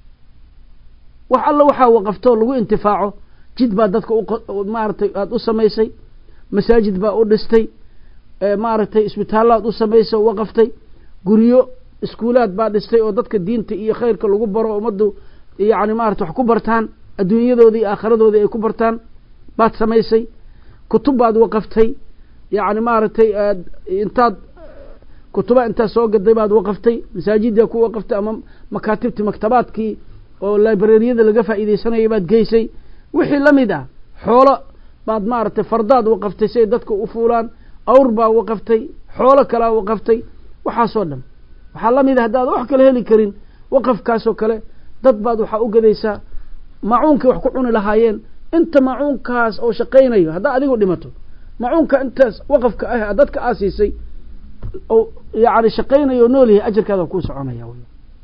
wax alla waxaa waqaftoo lagu intifaaco jid baa dadka maaragtay aada u samaysay masaajid baa u dhistay maaragtay isbitaallaad u samaysay waqaftay guryo iskuulaad baa dhistay oo dadka diinta iyo khayrka lagu baro ummaddu yacni maarata wax ku bartaan adduunyadoodii iyo aakhiradoodii ay ku bartaan baad samaysay kutub baad waqaftay yacni maaragtay intaad kutuba intaad soo gaday baad waqaftay masaajiddaa ku waqaftay ama makaatibtii maktabaadkii oo librariyada laga faa'iidaysanayay baad geysay wixii la mid ah xoolo baad maaragtay fardaad waqaftay si ay dadka u fuulaan awr baa waqaftay xoolo kalaa waqaftay waxaasoo dhan waxaa la mid ah haddaad wax kale heli karin waqafkaasoo kale dad baad waxaa u gadaysaa macuunkay wax ku cuni lahaayeen inta macuunkaas oo shaqaynayo haddaa adigu dhimato macuunka intaas waqafka ah dadka aa siisay oo yacni shaqaynayo oo nool yahay ajarkaada kuu soconaya wy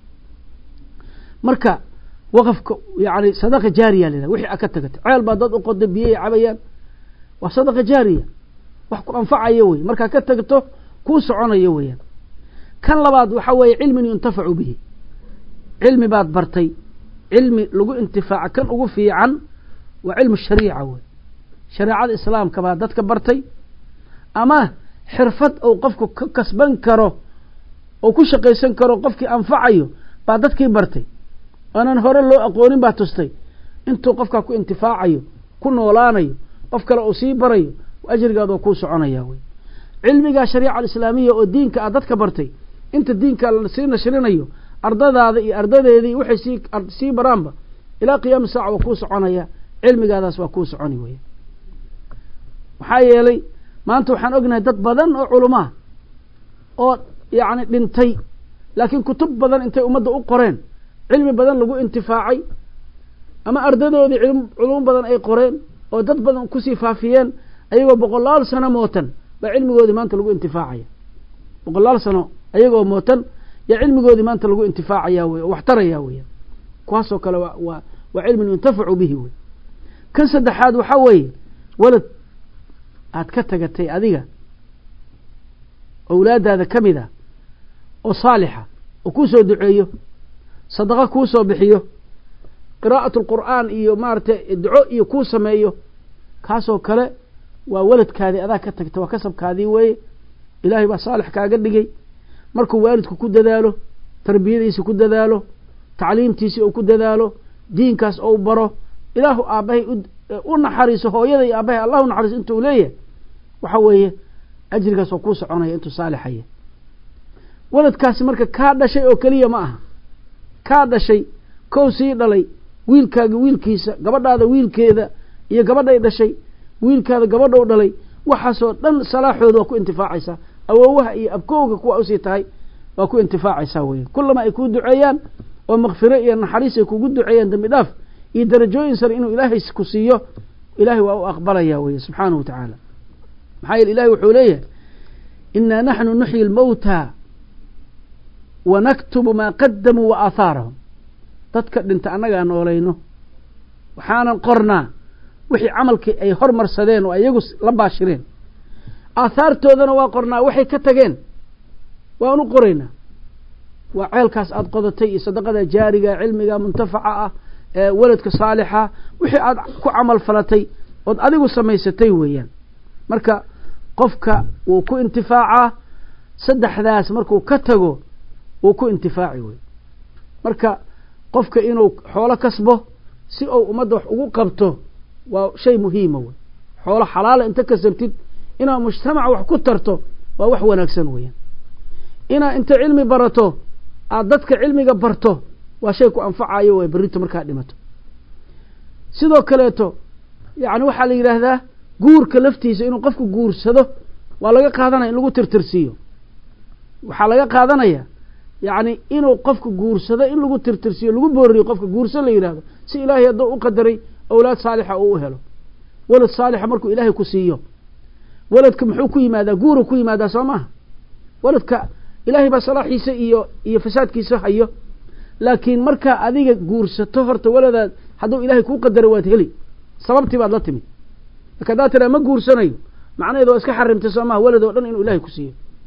marka waqafka yacni sadaqa jaariya la yidhaha wixii a ka tagatay ceel baa dad u qoday biyay cabayaan waa sadaqa jaariya wax ku anfacayo wey markaa ka tagto kuu soconayo weeyaan kan labaad waxaa weeye cilmin yuntafacu bihi cilmi baad bartay cilmi lagu intifaaca kan ugu fiican waa cilmu shariica wey shareecada islaamka baa dadka bartay ama xirfad ou qofku ka kasban karo oo ku shaqaysan karo qofkii anfacayo baa dadkii bartay aanan hore loo aqoonin baa tustay intuu qofkaa ku intifaacayo ku noolaanayo qof kale uu sii barayo ajrigaada oo kuu soconaya wey cilmigaa shariica alislaamiya oo diinka aad dadka bartay inta diinka lasii nashrinayo ardadaada iyo ardadeedii waxay sii sii baraanba ilaa qiyaama saaca waa kuu soconaya cilmigaadaas waa kuu soconi weya maxaa yeelay maanta waxaan ognahay dad badan oo culumaa oo yacni dhintay laakiin kutub badan intay ummadda u qoreen cilmi badan lagu intifaacay ama ardadoodii culumo badan ay qoreen oo dad badan kusii faafiyeen ayagoo boqolaal sano mootan baa cilmigoodii maanta lagu intifaacaya boqolaal sano ayagoo mootan yaa cilmigoodii maanta lagu intifaacaya wey oo wax taraya weya kuwaasoo kale waa waa waa cilmin yuntafacu bihi wey kan saddexaad waxaa weeye walad aad ka tagatay adiga awlaadaada ka mid a oo saalixa oo kuu soo duceeyo sadaqo kuu soo bixiyo qiraa'atu alqur'aan iyo maaragtay duco iyo kuu sameeyo kaasoo kale waa waladkaadii adaa ka tagta waa kasabkaadii weeye ilaahay baa saalix kaaga dhigay markuu waalidku ku dadaalo tarbiyadiisa ku dadaalo tacliimtiisi uu ku dadaalo diinkaas ou baro ilaahu aabbahay u naxariiso hooyada iyo aabbahay allah u naxariiso intuu leeyahay waxa weeye ajrigaas oo ku soconaya intuu saalixaya waladkaasi marka kaa dhashay oo keliya ma aha kaa dhashay kow sii dhalay wiilkaaga wiilkiisa gabadhaada wiilkeeda iyo gabadhay dhashay wiilkaada gabadhou dhalay waxaasoo dhan salaaxooda waa ku intifaacaysaa awoowaha iyo abkowga kuwa usii tahay waa ku intifaacaysaa weyan kullama ay kuu duceeyaan oo makfiro iyo naxariis ay kugu duceeyaan dambi dhaaf iyo darajooyin sare inuu ilaahay ku siiyo ilaahay waa u aqbalaya weya subxaanahu wa tacaala maxaa yeele ilahay wuxuu leeyahay inaa naxnu nuxyi almawtaa wa naktubu maa qadamuu wa aahaarahum dadka dhinta annagaa noolayno waxaanan qornaa wixii camalkii ay hormarsadeen oo ayagu la baashireen aahaartoodana waa qornaa waxay ka tageen waan u qoraynaa waa ceelkaas aada qodatay iyo sadaqada jaariga cilmiga muntafaca ah ee waladka saalixa wixii aad ku camal falatay ood adigu samaysatay weeyaan marka qofka wuu ku intifaacaa saddexdaas markuu ka tago wuu ku intifaaci wey marka qofka inuu xoolo kasbo si uu ummadda wax ugu qabto waa shay muhiima wey xoolo xalaala inta kasabtid inaad mujtamaca wax ku tarto waa wax wanaagsan weeyaan inaad inta cilmi barato aad dadka cilmiga barto waa shay ku anfacayo way berrito markaad dhimato sidoo kaleeto yacni waxaa la yidhaahdaa guurka laftiisa inuu qofku guursado waa laga qaadanaya in lagu tirtirsiiyo waxaa laga qaadanaya yacni inuu qofku guursado in lagu tirtirsiiyo lagu booriyo qofka guurso la yidhaahdo si ilaahay hadduu u qadaray awlaad saalixa uu u helo walad saalixa markuu ilaahay ku siiyo waladka muxuu ku yimaadaa guuru ku yimaadaa soo maaha waladka ilaahay baa salaaxiisa iyo iyo fasaadkiisa hayo laakiin markaa adiga guursato horta waladaad hadduu ilaahay kuu qadaro waad heli sababtii baad la timid marka haddaad tiraa ma guursanayo macnaheedu waa iska xarimtay soo maha walad oo dhan inuu ilaahay ku siiyo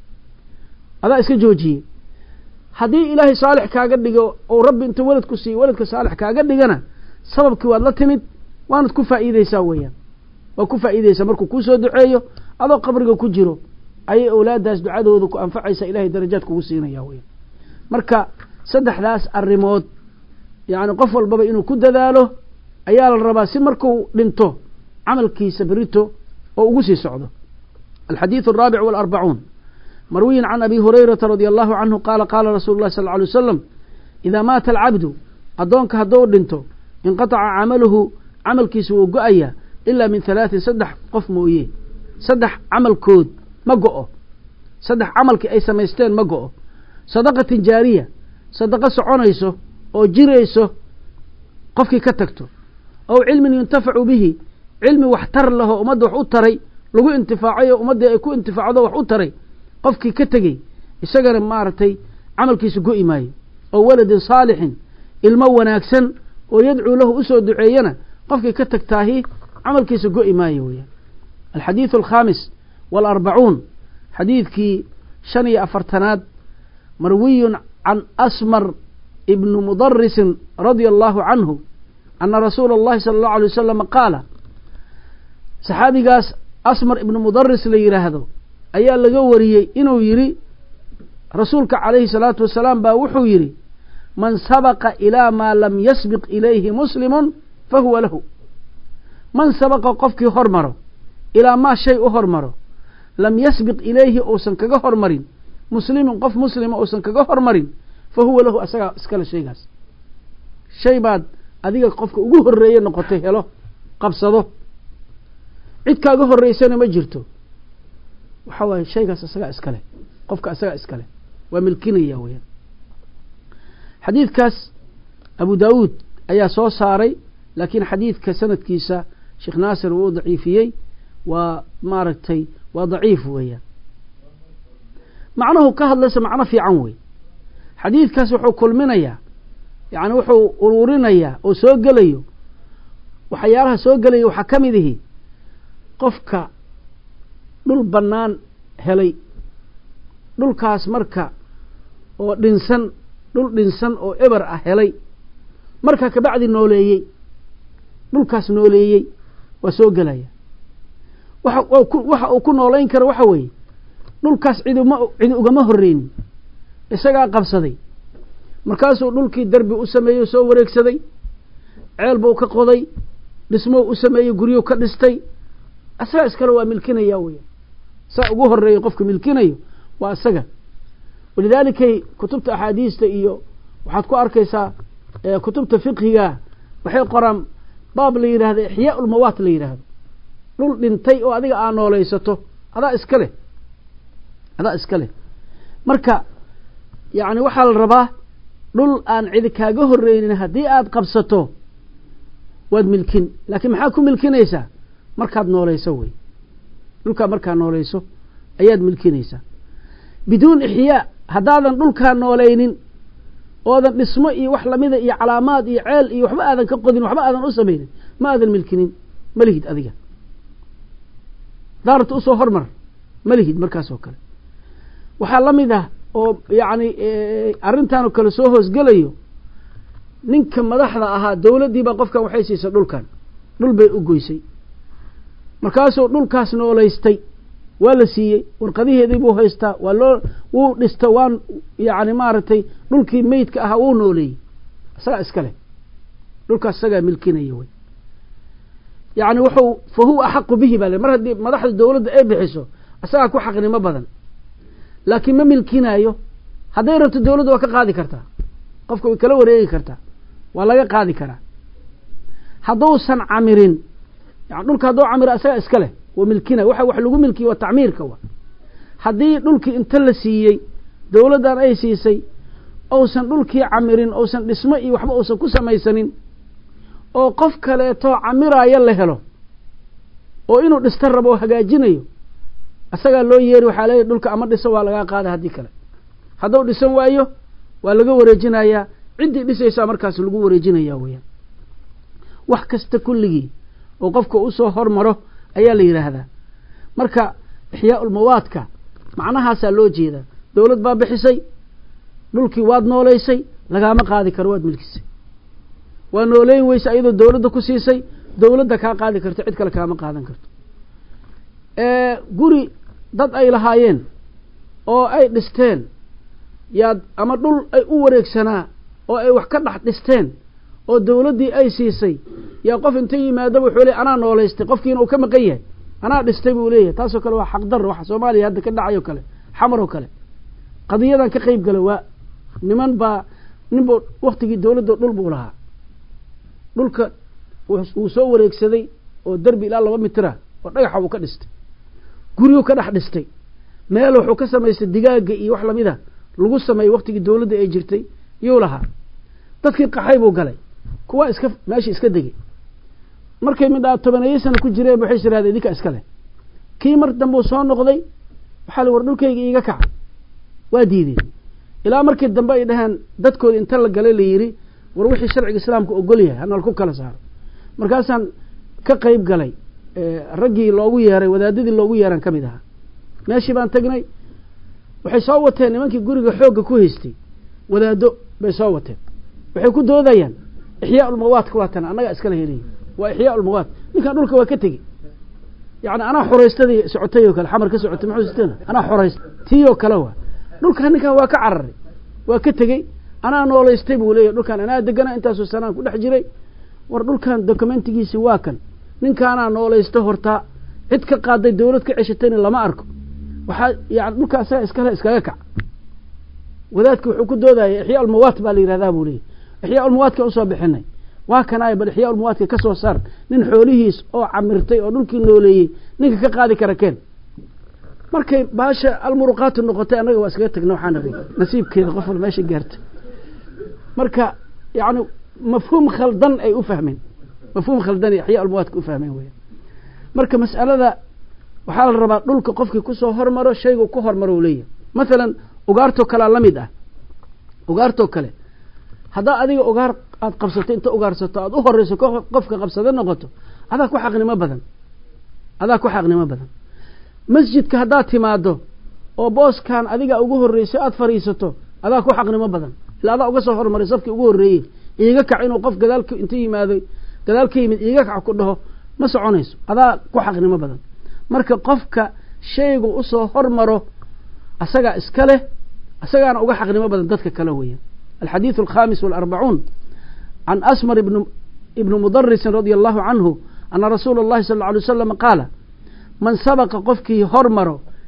adaa iska joojiyey haddii ilaahay saalix kaaga dhigo oo rabbi intuu walad ku siiyo waladka saalix kaaga dhigana sababkii waad la timid waanad ku faa'iideysaa weeyaan waa ku faa'iideysaa markuu kuu soo duceeyo adoo qabriga ku jiro ayay awlaaddaas ducadooda ku anfacaysa ilaahay darajaad kugu siinaya weyan marka saddexdaas arrimood yacni qof walbaba inuu ku dadaalo ayaa la rabaa si markuu dhinto camalkiisa berito oo ugu sii socdo alxadiiث الرaabiع والأربعuun marwiyin can abi hurayrata radي allahu canhu qaala qaala rasuulu الlahi sal ه alيه wasalam idaa maata alcabdu addoonka hadduu dhinto inqaطaca camaluhu camalkiisa wuu go-aya ilaa min halaaثin saddex qof mooye saddex camalkood ma go-o saddex camalkii ay samaysteen ma go-o sadaqatin jaariya sadaqo soconayso oo jirayso qofkii ka tagto ow cilmin yuntafacu bihi cilmi wax tar lahoo ummadda wax u taray lagu intifaacayo ummaddii ay ku intifaacdo wax u taray qofkii ka tegey isagana maaragtay camalkiisa go-i maayo oo waladin saalixin ilmo wanaagsan oo yadcuu lahu usoo duceeyana qofkii ka tagtaahi camalkiisa go-i maayo weyaan alxadiiثu alkhaamis والأربعuun xadiidkii شhan iyo afartanaad marwiy can asmr ibn mdrisi radي الlahu canhu ana rasuula الlahi salى الlaه عalيه wasalam qaala saxaabigaas asmr ibn mudris la yidhaahdo ayaa laga wariyey inuu yidhi rasuulka calayhi الsalaatu wasalaam baa wuxuu yidhi man sabqa ilىa maa lam yasbiq ilayhi muslimu fahuwa lahu man sabqa qofkii hormaro ilaa maa shay u hormaro lam yasbiq ilayhi uusan kaga hormarin muslimin qof muslima uusan kaga hormarin fa huwa lahu asagaa iskale shaygaas shay baad adiga qofka ugu horreeye noqotay helo qabsado cid kaaga horreysana ma jirto waxa waaye shaygaas asagaa iskale qofka asagaa iskale waa milkinaya weyaan xadiidkaas abu daawuud ayaa soo saaray laakiin xadiidka sanadkiisa sheekh naasir wuu u daciifiyey waa maaragtay waa daciif weeyaan macnuhu ka hadlaysa macno fiican wey xadiidkaas wuxuu kulminayaa yacni wuxuu ururinayaa oo soo gelayo waxyaalaha soo gelaya waxaa ka mid ihi qofka dhul bannaan helay dhulkaas marka oo dhinsan dhul dhinsan oo eber ah helay markaa kabacdi nooleeyey dhulkaas nooleeyey waa soo gelaya waxa uu ku noolayn karo waxa weeye dhulkaas ciduma cidi ugama horreynin isagaa qabsaday markaasuu dhulkii derbi u sameeyey soo wareegsaday ceel buu ka qoday dhismou u sameeyey guryo ka dhistay asagaa iskale waa milkinaya weya saa ugu horeeyo qofka milkinayo waa isaga. walidaalika kutubta axaadiista iyo waxaad ku arkaysaa kutubta fiqhiga waxay qoraan baab la yidhaahdo ixyaa ulmawaat la yidhaahdo, dhul dhintay oo adiga aa noolaysato adaa iska leh adaa iska leh marka yacni waxaa la rabaa dhul aan cidi kaaga horreynin haddii aad qabsato waad milkin, laakiin maxaa ku milkinaysaa markaad noolayso wey, dhulkaa markaad noolayso ayaad milkinaysaa. biduun ixyaa haddaadan dhulkaa noolaynin oodan dhismo iyo wax lamida iyo calaamaad iyo ceel iyo waxba aadan ka qodin, waxba aadan u samaynin, ma aadan milkinin, ma lihid adiga. daarta usoo hormar ma lihid markaas oo kale. waxaa la mid ah oo yacni arrintan oo kale soo hoosgelayo ninka madaxda ahaa dawladdii baa qofkan waxay siisay dhulkan, dhul bay u goysay, markaasuu dhulkaas noolaystay, waa la siiyey, warqadiheedii buu haystaa, waa loo wuu dhista, waan yacni maaragtay dhulkii meydka ahaa wuu nooleeyey, isagaa iska leh, dhulkaas isagaa milkinaya wey. yacni wuxuu fa huwa axaqu bihi baa le, mar haddii madaxda dawladda ay bixiso isagaa ku xaqnimo badan, laakiin ma milkinaayo. hadday rabto dawladda waa ka qaadi kartaa, qofka way kala wareegi kartaa, waa laga qaadi karaa. hadduusan camirin yani dhulka hadduu camiro isagaa iska leh, waa milkinaya. waxa wax lagu milkiye waa tacmiirka wa. haddii dhulkii inta la siiyey dawladdan ay siisay ousan dhulkii camirin, ousan dhismo iyo waxba uusan ku samaysanin, oo qof kaleetoo camiraayo la helo oo inuu dhista rabo oo hagaajinayo, isagaa loo yeeri, waxaa leeyahy dhulka ama dhiso waa lagaa qaada, haddii kale hadduu dhisan waayo waa laga wareejinayaa, ciddii dhisaysaa markaas lagu wareejinayaa weyaan. wax kasta kulligii oo qofka usoo hormaro ayaa la yidhaahdaa. marka ixyaa ulmawaadka macnahaasaa loo jeedaa. dawlad baa bixisay dhulkii, waad noolaysay, lagaama qaadi karo, waad milkisay. waa nooleyn weysa iyadoo dawladda ku siisay, dawladda kaa qaadi karto, cid kale kaama qaadan karto. guri dad ay lahaayeen oo ay dhisteen yaad ama dhul ay u wareegsanaa oo ay wax ka dhex dhisteen oo dawladdii ay siisay, yaa qof inta yimaadaba wuxuu leey anaa noolaystay, qofkiina uu ka maqan yahay, anaa dhistay buu leeyahay. taasoo kale waa xaqdarro, waxa soomaaliya hadda ka dhacayo kale, xamar oo kale. qadiyadan ka qayb gala waa niman baa ninba waktigii dawladda dhul buu lahaa, dhulka wuu soo wareegsaday oo derbi ilaa laba mitira oo dhagaxa uu ka dhistay, guriyuu ka dhex dhistay, meel wuxuu ka samaystay digaaga iyo wax lamida lagu sameeyey waktigii dawladda ay jirtay yuu lahaa. dadkii qaxay buu galay, kuwa iska meeshii iska degay, markay midhaa tobaneeyo sano ku jireen waxay yiraahdeen idinka iska leh. kii mar dambe soo noqday waxaa la war dhulkayga iiga kaca, waa diideen. ilaa markii dambe ay dhahaan dadkoodii inta la galay la yiri war wixii sharciga islaamka ogol yahay hana ku kala saaro. markaasaan ka qayb galay raggii loogu yeeray, wadaadadii loogu yeeran kamid ahaa. meeshii baan tagnay, waxay soo wateen nimankii guriga xoogga ku haystay, wadaado bay soo wateen, waxay ku doodayaan ixyaa ulmawaadka waa tan annaga iska la helay, waa ixyaa ulmawaad. ninkan dhulka waa ka tegey, yacni anaa xoraystadii socotay oo kale, xamar ka socotay muxuu siteen anaa xoraystay tii oo kale waa. dhulkan ninkan waa ka cararay, waa ka tegey, anaa noolaystay buu leeyahay, dhulkan anaa degana intaasoo sanaan ku dhex jiray. war dhulkan dokumentigiisi waa kan, ninkaanaa noolaysta hortaa, cid ka qaaday dawlad ka ceshatayna lama arko, waxaa yani dhulka asaga iskale iskaga kac. wadaadki wuxuu ku doodaya ixyaa ulmawaat baa la yidhahdaa buu leeyahy. ixyaa ulmawaadka usoo bixinay waa kanaay, bal ixyaa ulmawaadka ka soo saar, nin xoolihiis oo camirtay oo dhulkii nooleeyey ninka ka qaadi kara keen. markay baasha almuruqaatu noqotay annaga waa iskaga tagna, waxaan naqay nasiibkeeda qof wal meesha gaartay. marka yacni mafhuum khaldan ay u fahmeen, mafhuum khaldan ay ixyaa ulmawaadka u fahmeen weya. marka mas'alada waxaa la rabaa dhulka qofkii kusoo hormaro shaygu ku hormaro u leeyahay. mathalan ugaartoo kalea la mid ah, ugaartoo kale haddaa adiga ugaar aad qabsato, inta ugaarsato aad u horeyso qofka qabsada noqoto, adaa ku xaqnimo badan, adaa ku xaqnimo badan. masjidka haddaad timaado oo booskan adiga ugu horreysay aad fadhiisato, adaa ku xaqnimo badan, ila adaa uga soo hormaray safkii ugu horreeyey. iiga kac inuu qof gadaalka inta yimaaday gadaal ka yimid iiga kac ku dhaho ma soconayso, adaa ku xaqnimo badan. marka qofka shaygu usoo hormaro asagaa iska leh, asagaana uga xaqnimo badan dadka kale weeyaan. alxadiiث alkhamis والأربعون can asmar ibn mudarisin radi allahu canhu ana rasuula اllahi sal اله alay wasalam qaala man sabaqa qofkii hormaro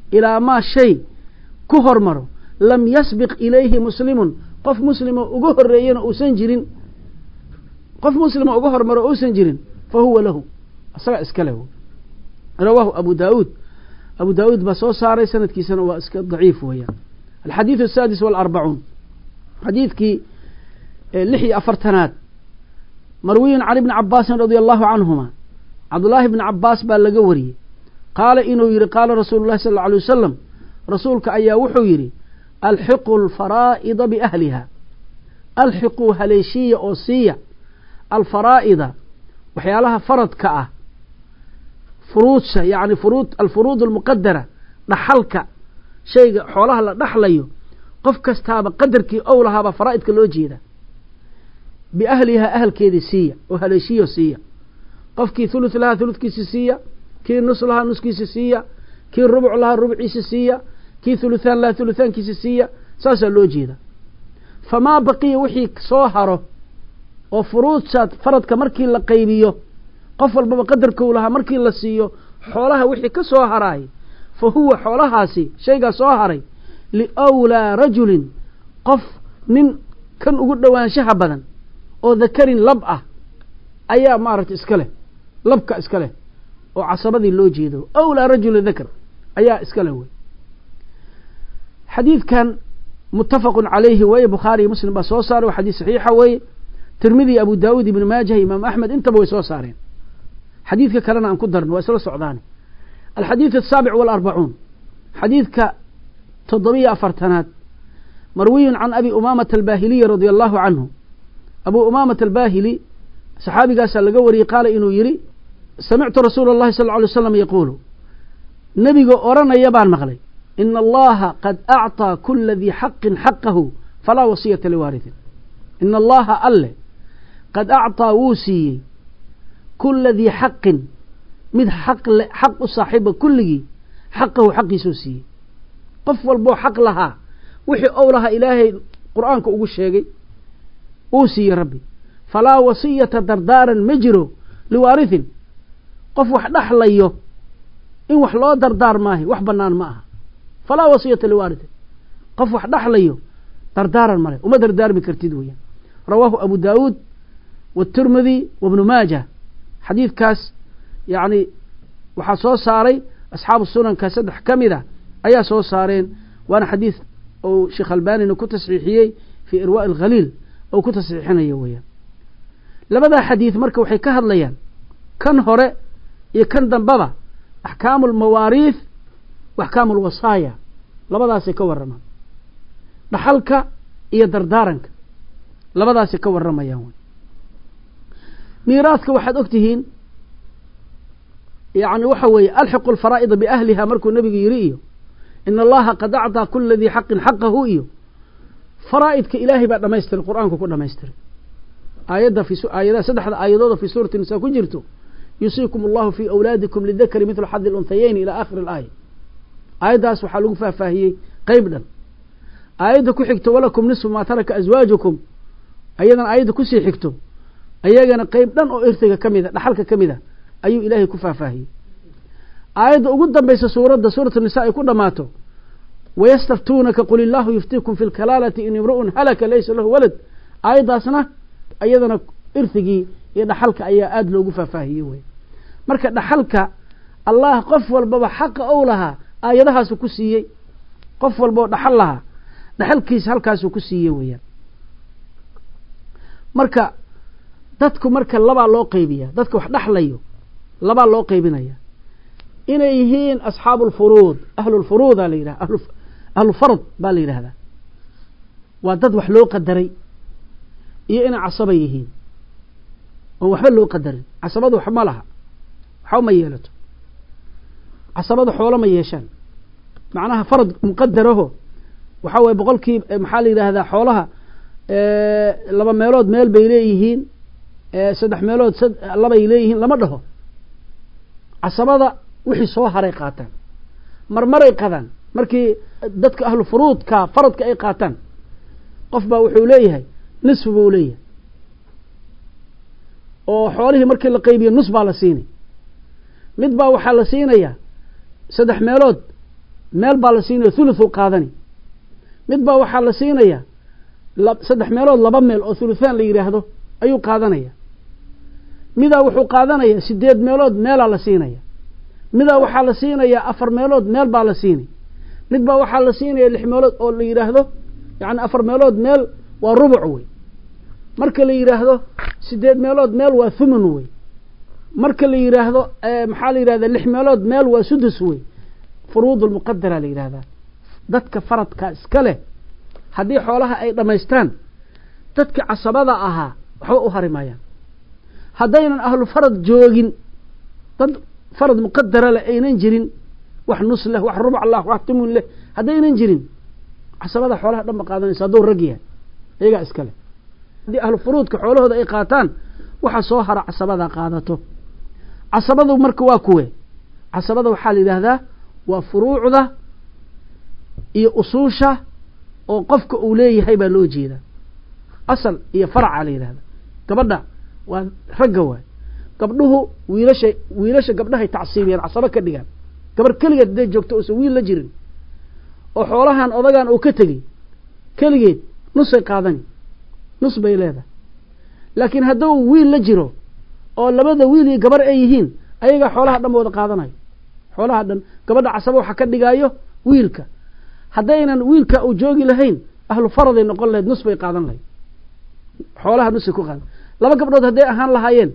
ilaa maa shay ku hormaro lam yasbiq ilayhi muslimun qof muslima uga horeeyana uusan jirin qof muslima uga hormaro uusan jirin fa huwa lahu asaga iska leh rawaahu abu daawud abu daawud baa soo saaray sanadkiisana waa iska daciif weeyaan alxadiiث السادس والأربعون xadiidkii lix iyo afartanaad marwiyin can ibni cabaasin radia allahu canhuma cabdullaahi bni cabaas baa laga wariyey qaala inuu yidhi qaala rasuulu llahi sal alla alay wasalam rasuulka ayaa wuxuu yidhi alxiqu alfaraa'ida biahliha alxiquu haleeshiya oo siiya alfaraa'ida waxyaalaha faradka ah furuudsha yani furuud alfuruud almuqadara dhaxalka shayga xoolaha la dhaxlayo qof kastaaba qadarkii ow lahaaba faraa'idka loo jeeda biahlihaa ahalkeedii siiya oo haleeshiyo siiya qofkii thuluth lahaa thuludkiisi siiya kii nus lahaa nuskiisi siiya kii rubuc lahaa rubciisi siiya kii thuluthaan lahaa thuluthaankiisi siiya saasaa loo jeeda famaa baqiya wixii soo haro oo furuudsaad faradka markii la qaybiyo qof walbaba qadarkou lahaa markii la siiyo xoolaha wixii ka soo haraay fa huwa xoolahaasi shaygaa soo haray liwlaa rajulin qof nin kan ugu dhowaanshaha badan oo dakarin lab ah ayaa maaragtay iska leh labka iska leh oo casabadii loo jeedo awlaa rajuli dakar ayaa iska leh wey xadiidkan muttafaqun calayhi weeye bukhaari iyo muslim baa soo saaray waa xadiis saxiixa weeye tirmidi abu daawud ibnu maajah imaam axmed intaba way soo saareen xadiidka kalena aan ku darno waa isla socdaane alxadiid asaabic walarbacuun xadiidka toddobiyo afartanaad marwiyun can abi umaamata albaahiliyi radia allahu canhu abu umaamata albaahili saxaabigaasaa laga wariyey qaala inuu yidhi samictu rasuula اllahi sal lla alay slam yaquulu nebiga odhanaya baan maqlay ina allaha qad acطىa kula dii xaqin xaqahu falaa wasiyata liwaarihin ina allaha alle qad acطىa wuu siiyey kula dii xaqin mid xaq le xaq u saaxiiba kulligii xaqahu xaqiisuu siiyey qof walboo xaq lahaa wixii ow lahaa ilaahay qur'aanka ugu sheegay uu siiyey rabbi falaa wasiyata dardaaran ma jiro liwaarihin qof wax dhaxlayo in wax loo dardaar maahay wax bannaan ma aha falaa wasiyata liwaarihin qof wax dhaxlayo dardaaran male uma dardaarmi kartid weeyaan rawaahu abu daawuud watirmidi wabnu maajah xadiidkaas yacni waxaa soo saaray asxaabu sunanka saddex ka mid a ayaa soo saareen waana xadiid ou sheekh albanina ku tasxiixiyey fii irwaaءi alkhaliil ou ku tasxiixinaya weeyaan labadaa xadiid marka waxay ka hadlayaan kan hore iyo kan dambaba axkaamu almawaariih wa axkaamu alwasaaya labadaasay ka warramaan dhaxalka iyo dardaaranka labadaasay ka warramayaan wey miiraadka waxaad og tihiin yani waxa weeye alxiqu alfaraa'ida biahliha markuu nebigu yidhi iyo ina allaha qad acطىa kula dii xaqin xaqahu iyo faraa'idka ilaahay baa dhamaystiray qur'aanku ku dhamaystiray aayadda aayadaha saddexda aayadooda fii suurati nisaa ku jirto yusiikum allahu fii awlaadikum lidakari midlu xadi lunthayeyn ilaa aakhiri alaaya aayaddaas waxaa lagu faahfaahiyey qeyb dhan aayadda ku xigto walakum nisfu maa taraka aswaajukum ayadan aayadda kusii xigto ayagana qeyb dhan oo irtiga ka mida dhaxalka ka mida ayuu ilaahay ku faahfaahiyey aayadda ugu dambaysa suuradda suuratu nisa ay ku dhammaato wayastaftuunaka qul illaahu yuftiikum fi lkalaalati in imru'un halaka laysa lahu walad aayaddaasna ayadana irtigii iyo dhaxalka ayaa aada loogu faahfaahiyey wey marka dhaxalka allah qof walbaba xaqa ou lahaa aayadahaasu ku siiyey qof walboo dhaxal lahaa dhaxalkiisa halkaasuu ku siiyey weeyaan marka dadku marka labaa loo qaybiyaa dadka wax dhaxlayo labaa loo qaybinaya inay yihiin asxaabu lfuruud ahlulfuruuda la yidhaha ahlufard baa la yidhahdaa waa dad wax loo qadaray iyo inay casaba yihiin oon waxba loo qadarin casabadu wax ma laha waxba ma yeelato casabada xoolo ma yeeshaan macnaha farad muqadaraho waxaa waye boqolkii maxaa la yidhaahdaa xoolaha laba meelood meel bay leeyihiin saddex meelood labay leeyihiin lama dhaho casabada wixii soo haray qaataan marmaray qadaan markii dadka ahlu furuudka faradka ay qaataan qof baa wuxuu leeyahay nisfi buu leeyahay oo xoolihii markii la qaybiyo nus baa la siinay mid baa waxaa la siinayaa saddex meelood meel baa la siinaya thuluthuu qaadani mid baa waxaa la siinaya saddex meelood laba meel oo thuluthaan la yidhaahdo ayuu qaadanaya midaa wuxuu qaadanaya sideed meelood meelaa la siinaya midaa waxaa la siinaya afar meelood meel baa la siinay mid baa waxaa la siinaya lix meelood oo la yidhaahdo yani afar meelood meel waa rubuc wey marka la yidhaahdo sideed meelood meel waa thumun wey marka la yidhaahdo maxaa la yidhahda lix meelood meel waa sudus wey furuud lmuqadara la yidhahdaa dadka faradka iska leh haddii xoolaha ay dhammaystaan dadka casabada ahaa waxba u hari maayaan haddaynan ahlu farad joogin dad farad muqadara leh aynan jirin wax nus leh wax rubuc lah wax tumun leh haddaynan jirin casabada xoolaha dhan ba qaadanaysa hadduu rag yahay iyagaa iska leh haddii ahlu furuudka xoolahooda ay qaataan waxa soo hara casabada qaadato casabadu marka waa kuwe casabada waxaa la yidhaahdaa waa furuucda iyo usuusha oo qofka uu leeyahay baa loo jeedaa asal iyo faraca la yidhahda gabadha waa ragga waay gabdhuhu wiilasha wiilasha gabdhahay tacsiibiyaan casabo ka dhigaan gabar keligeed hadday joogto uusan wiil la jirin oo xoolahan odagan uu ka tegey keligeed nusay qaadani nus bay leedahay laakiin hadduu wiil la jiro oo labada wiil iyo gabar ay yihiin ayagaa xoolaha dhan ba wada qaadanayo xoolaha dhan gabadha casabo waxa ka dhigaayo wiilka haddaynan wiilka uu joogi lahayn ahlu faraday noqon lahayd nus bay qaadan lahayd xoolaha nusay ku qaadan laba gabdhood hadday ahaan lahaayeen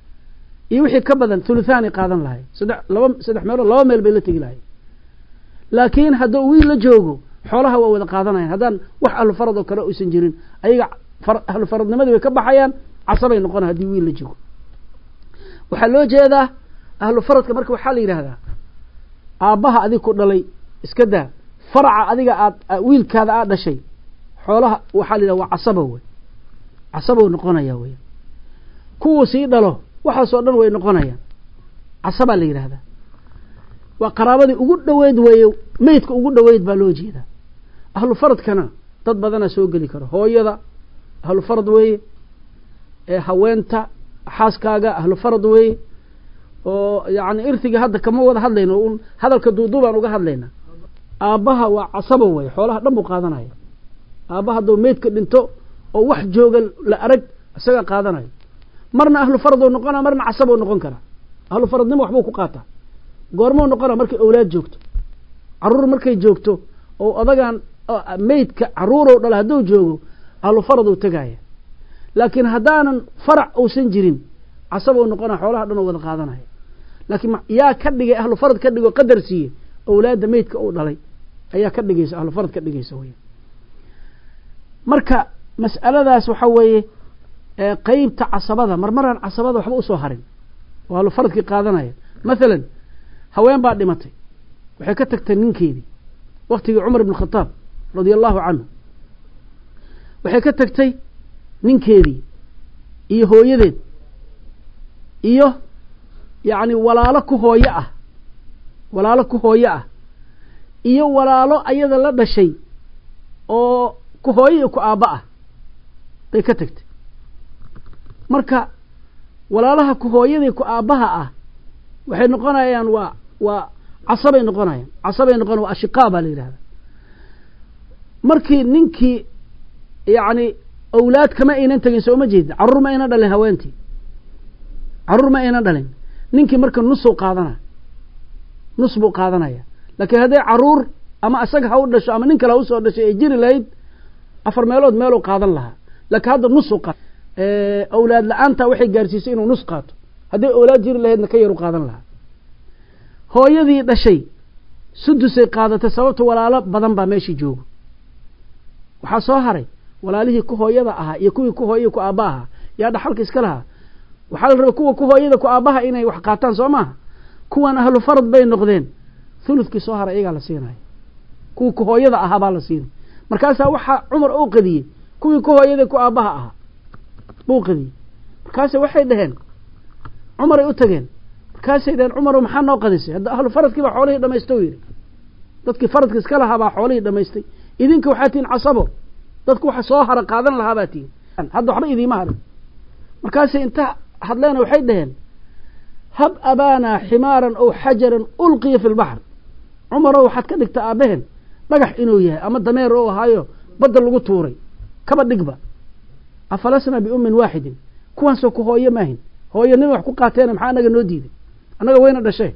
iyo wixii ka badan thuluthaani qaadan lahay saddex laba saddex meelood laba meel bay la tegi lahayen laakiin hadduu wiil la joogo xoolaha waa wada qaadanayaan haddaan wax ahlu farad oo kale uysan jirin ayaga ahlu faradnimadii way ka baxayaan casabay noqona haddii wiil la joogo waxaa loo jeedaa ahlu faradka marka waxaa la yidhaahdaa aabbaha adig ku dhalay iska daa faraca adiga aad wiilkaada aad dhashay xoolaha waxaa la yidhahda waa casaba wey casabou noqonaya wey kuwuu sii dhalo waxaasoo dhan way noqonayaan casabaa la yidhaahdaa waa qaraabadii ugu dhoweyd weeye meydka ugu dhoweyd baa loo jeedaa ahlu faradkana dad badanaa soo geli karo hooyada ahlu farad weeye ee haweenta xaaskaaga ahlu farad weeye oo yacni irtiga hadda kama wada hadlayno un hadalka duuduubaan uga hadlaynaa aabbaha waa casabo weye xoolaha dhan buu qaadanaya aabbaha hadduu meydka dhinto oo wax jooga la arag isagaa qaadanayo marna ahlu farad oo noqona marna casaboo noqon karaa ahlu faradnimo waxbuu ku qaataa goormuu noqona markay awlaad joogto caruur markay joogto oo odagan meydka caruurow dhala hadduu joogo ahlu faraduu tegaya laakiin haddaanan farac uusan jirin casabou noqona xoolaha dhan oo wada qaadanaya laakiin yaa ka dhigay ahlu farad ka dhigo qadar siiye awlaadda meydka uu dhalay ayaa ka dhigaysa ahlu farad ka dhigaysa wey marka mas'aladaas waxa weeye qeybta casabada marmaraan casabada waxba usoo harin oo ahlu faradkii qaadanaya mathalan haween baa dhimatay waxay ka tagtay ninkeedii waktigii cumar ibn khataab radia allahu canhu waxay ka tagtay ninkeedii iyo hooyadeed iyo yacni walaalo ku hooyo ah walaalo ku hooyo ah iyo walaalo ayada la dhashay oo ku hooyo iyo ku aabba ah bay ka tagtay marka walaalaha ku hooyadii ku aabbaha ah waxay noqonayaan waa waa casabay noqonayaan casabay noqon waa ashiqaa baa la yidhahda markii ninkii yacni awlaad kama aynan tegin soo ma jeedin carruur ma aynan dhalin haweentii carruur ma aynan dhalin ninkii marka nusuu qaadana nus buu qaadanaya laakiin hadday carruur ama isaga ha u dhasho ama nin kale ha usoo dhashay ay jiri lahayd afar meelood meeluu qaadan lahaa laakiin hadda nusuu qaad awlaad la-aanta waxay gaarsiisay inuu nus qaato hadday awlaad jiri lahaydna ka yaru qaadan lahaa hooyadii dhashay sudusay qaadatay sababta walaalo badan baa meeshii joogo waxaa soo haray walaalihii ku hooyada ahaa iyo kuwii ku hooyadii ku aabba ahaa yaa dhaxalka iska lahaa waxaa la rabay kuwa ku hooyada ku aabbaha inay wax qaataan soo maaha kuwan ahlu farad bay noqdeen thuludkii soo haray iyagaa la siinaya kuwii ku hooyada ahaa baa la siinay markaasaa waxaa cumar uu qadiyey kuwii ku hooyada ku aabbaha ahaa buu qadiyey markaase waxay dhaheen cumaray u tageen markaasay dhaheen cumarow maxaa noo qadisay hadda ahlu faradkii baa xoolihii dhamaysta u yidhi dadkii faradka iska lahaa baa xoolihii dhamaystay idinka waxaa tihiin casabo dadku waxa soo hara qaadan lahaa baa tihiin hadda waxba idiima harin markaasay inta hadleena waxay dhaheen hab abaanaa ximaaran ow xajaran ulqiya fi lbaxr cumarow waxaad ka dhigta aabaheen dhagax inuu yahay ama dameer oo ahaayo badda lagu tuuray kaba dhigba afalasna biummin waaxidin kuwaasoo ku hooyo maahin hooyo nin wax ku qaateena maxaa anaga noo diiday annaga wayna dhashee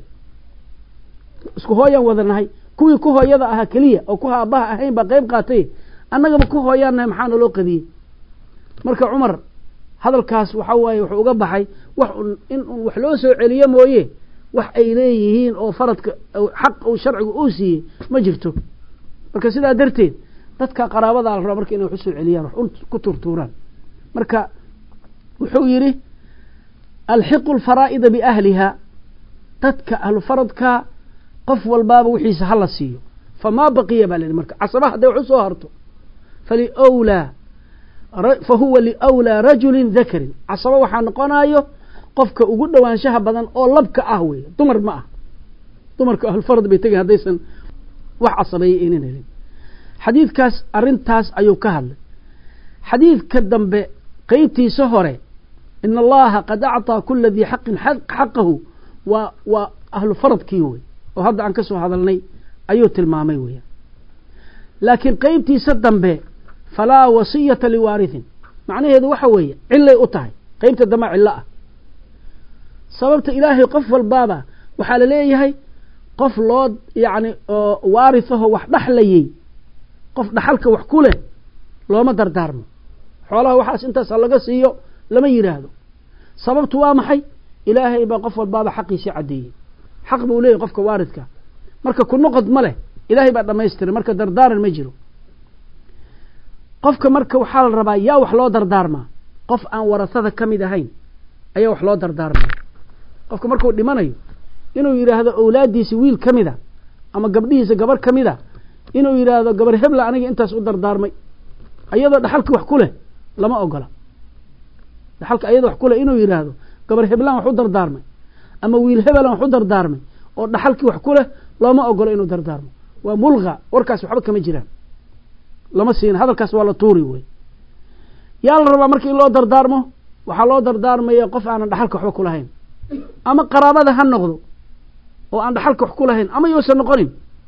isku hooyaan wadanahay kuwii ku hooyada ahaa keliya oo ku aabbaha ahayn baa qayb qaatay annagaba ku hooyaannahay maxaa naloo qadiyey marka cumar hadalkaas waxa waaye wuxuu uga baxay wax in un wax loo soo celiyo mooye wax ay leeyihiin oo faradka xaq uu sharcigu uu siiyey ma jirto marka sidaa darteed dadka qaraabada la rabo marka inay wax u soo celiyaan wax ku turtuuraan marka wuxuu yidhi alxiqu alfaraa'ida biahliha dadka ahlu faradka qof walbaaba wixiisa hala siiyo famaa baqiya baa layihi marka casaba hadday wax u soo harto faliwlaa fahuwa liwlaa rajulin dakarin casaba waxaa noqonayo qofka ugu dhowaanshaha badan oo labka ah weeye dumar ma ah dumarka ahlulfarad bay tegay haddaysan wax casabeeyey aynan helin xadiidkaas arrintaas ayuu ka hadlay xadiidka dambe qeybtiisa hore in allaha qad acطىa kula dii xaqin xaqahu waa waa ahlu faradkii wey oo hadda aan ka soo hadalnay ayuu tilmaamay weeyaan laakiin qeybtiisa dambe falaa wasiyata liwaarihin macnaheedu waxa weeye cilay u tahay qeybta dambe cillo ah sababta ilaahay qof walbaaba waxaa la leeyahay qof loo yacni oo waarihaho wax dhaxlayey qof dhaxalka wax ku leh looma dardaarmo xoolaha waxaas intaasa laga siiyo lama yidhaahdo sababtu waa maxay ilaahay baa qof walbaaba xaqiisii caddeeyey xaq buu leeyahy qofka waaridka marka ku noqod ma leh ilaahay baa dhamaystiray marka dardaaran ma jiro qofka marka waxaa la rabaa yaa wax loo dardaarmaa qof aan warasada ka mid ahayn ayaa wax loo dardaarmaya qofka markuu dhimanayo inuu yidhaahdo awlaaddiisi wiil ka mida ama gabdhihiisa gabar ka mida inuu yidhaahdo gabar hebla aniga intaas u dardaarmay ayadoo dhaxalka wax ku leh lama ogola dhaxalka ayadoo wax ku leh inuu yidhaahdo gabar heblaan wax u dardaarmay ama wiil hebelan wax u dardaarmay oo dhaxalkii wax ku leh looma ogolo inuu dardaarmo waa mulqa warkaas waxba kama jiraan lama siin hadalkaas waa la tuuri wey yaa la rabaa marka in loo dardaarmo waxaa loo dardaarmaya qof aanan dhaxalka waxba ku lahayn ama qaraabada ha noqdo oo aan dhaxalka wax ku lahayn ama yousan noqonin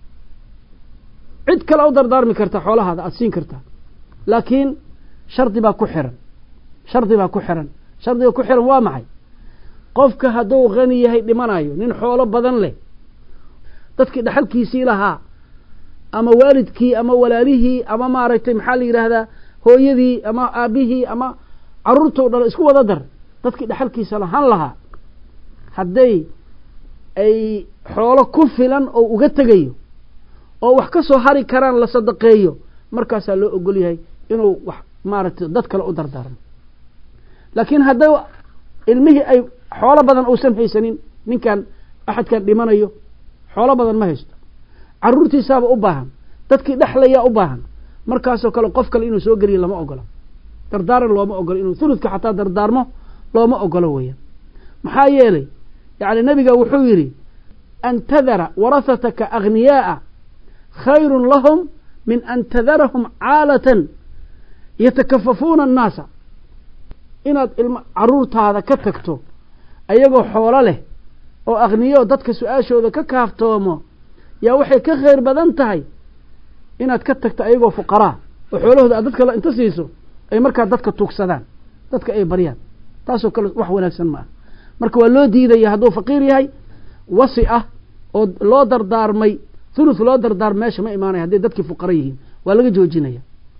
cid kale u dardaarmi karta xoolahaada aada siin kartaa laakiin shardi baa ku xiran shardi baa ku xiran shardiga ku xiran waa maxay qofka hadduu qani yahay dhimanayo nin xoolo badan leh dadkii dhaxalkiisii lahaa ama waalidkii ama walaalihii ama maaragtay maxaa la yidhaahdaa hooyadii ama aabihii ama carruurtou dhalo isku wada dar dadkii dhaxalkiisa lahaan lahaa hadday ay xoolo ku filan oo uga tegayo oo wax ka soo hari karaan la sadaqeeyo markaasaa loo ogol yahay inuu wax maaragtay dad kale u dardaarmo laakiin hadday ilmihii ay xoolo badan uusan haysanin ninkan axadkan dhimanayo xoolo badan ma haysto carruurtiisaaba u baahan dadkii dhexlayaa u baahan markaasoo kale qof kale inuu soo geliyo lama ogola dardaaran looma ogolo inuu thuludka xataa dardaarmo looma ogolo weeyaan maxaa yeelay yacni nebiga wuxuu yidhi an tadara warahataka agniyaa'a khayrun lahum min an tadarahum caalatan yatakafafuuna annaasa inaad ilma carruurtaada ka tagto ayagoo xoolo leh oo akhniyo dadka su-aashooda ka kaaftoomo yaa waxay ka khayr badan tahay inaad ka tagto ayagoo fuqaraa oo xoolahooda aad dadka inta siiso ay markaa dadka tuugsadaan dadka ay baryaan taasoo kale wax wanaagsan ma ah marka waa loo diidaya hadduu faqiir yahay wasi ah oo loo dardaarmay thuluth loo dardaarmay meesha ma imaanaya hadday dadkii fuqara yihiin waa laga joojinaya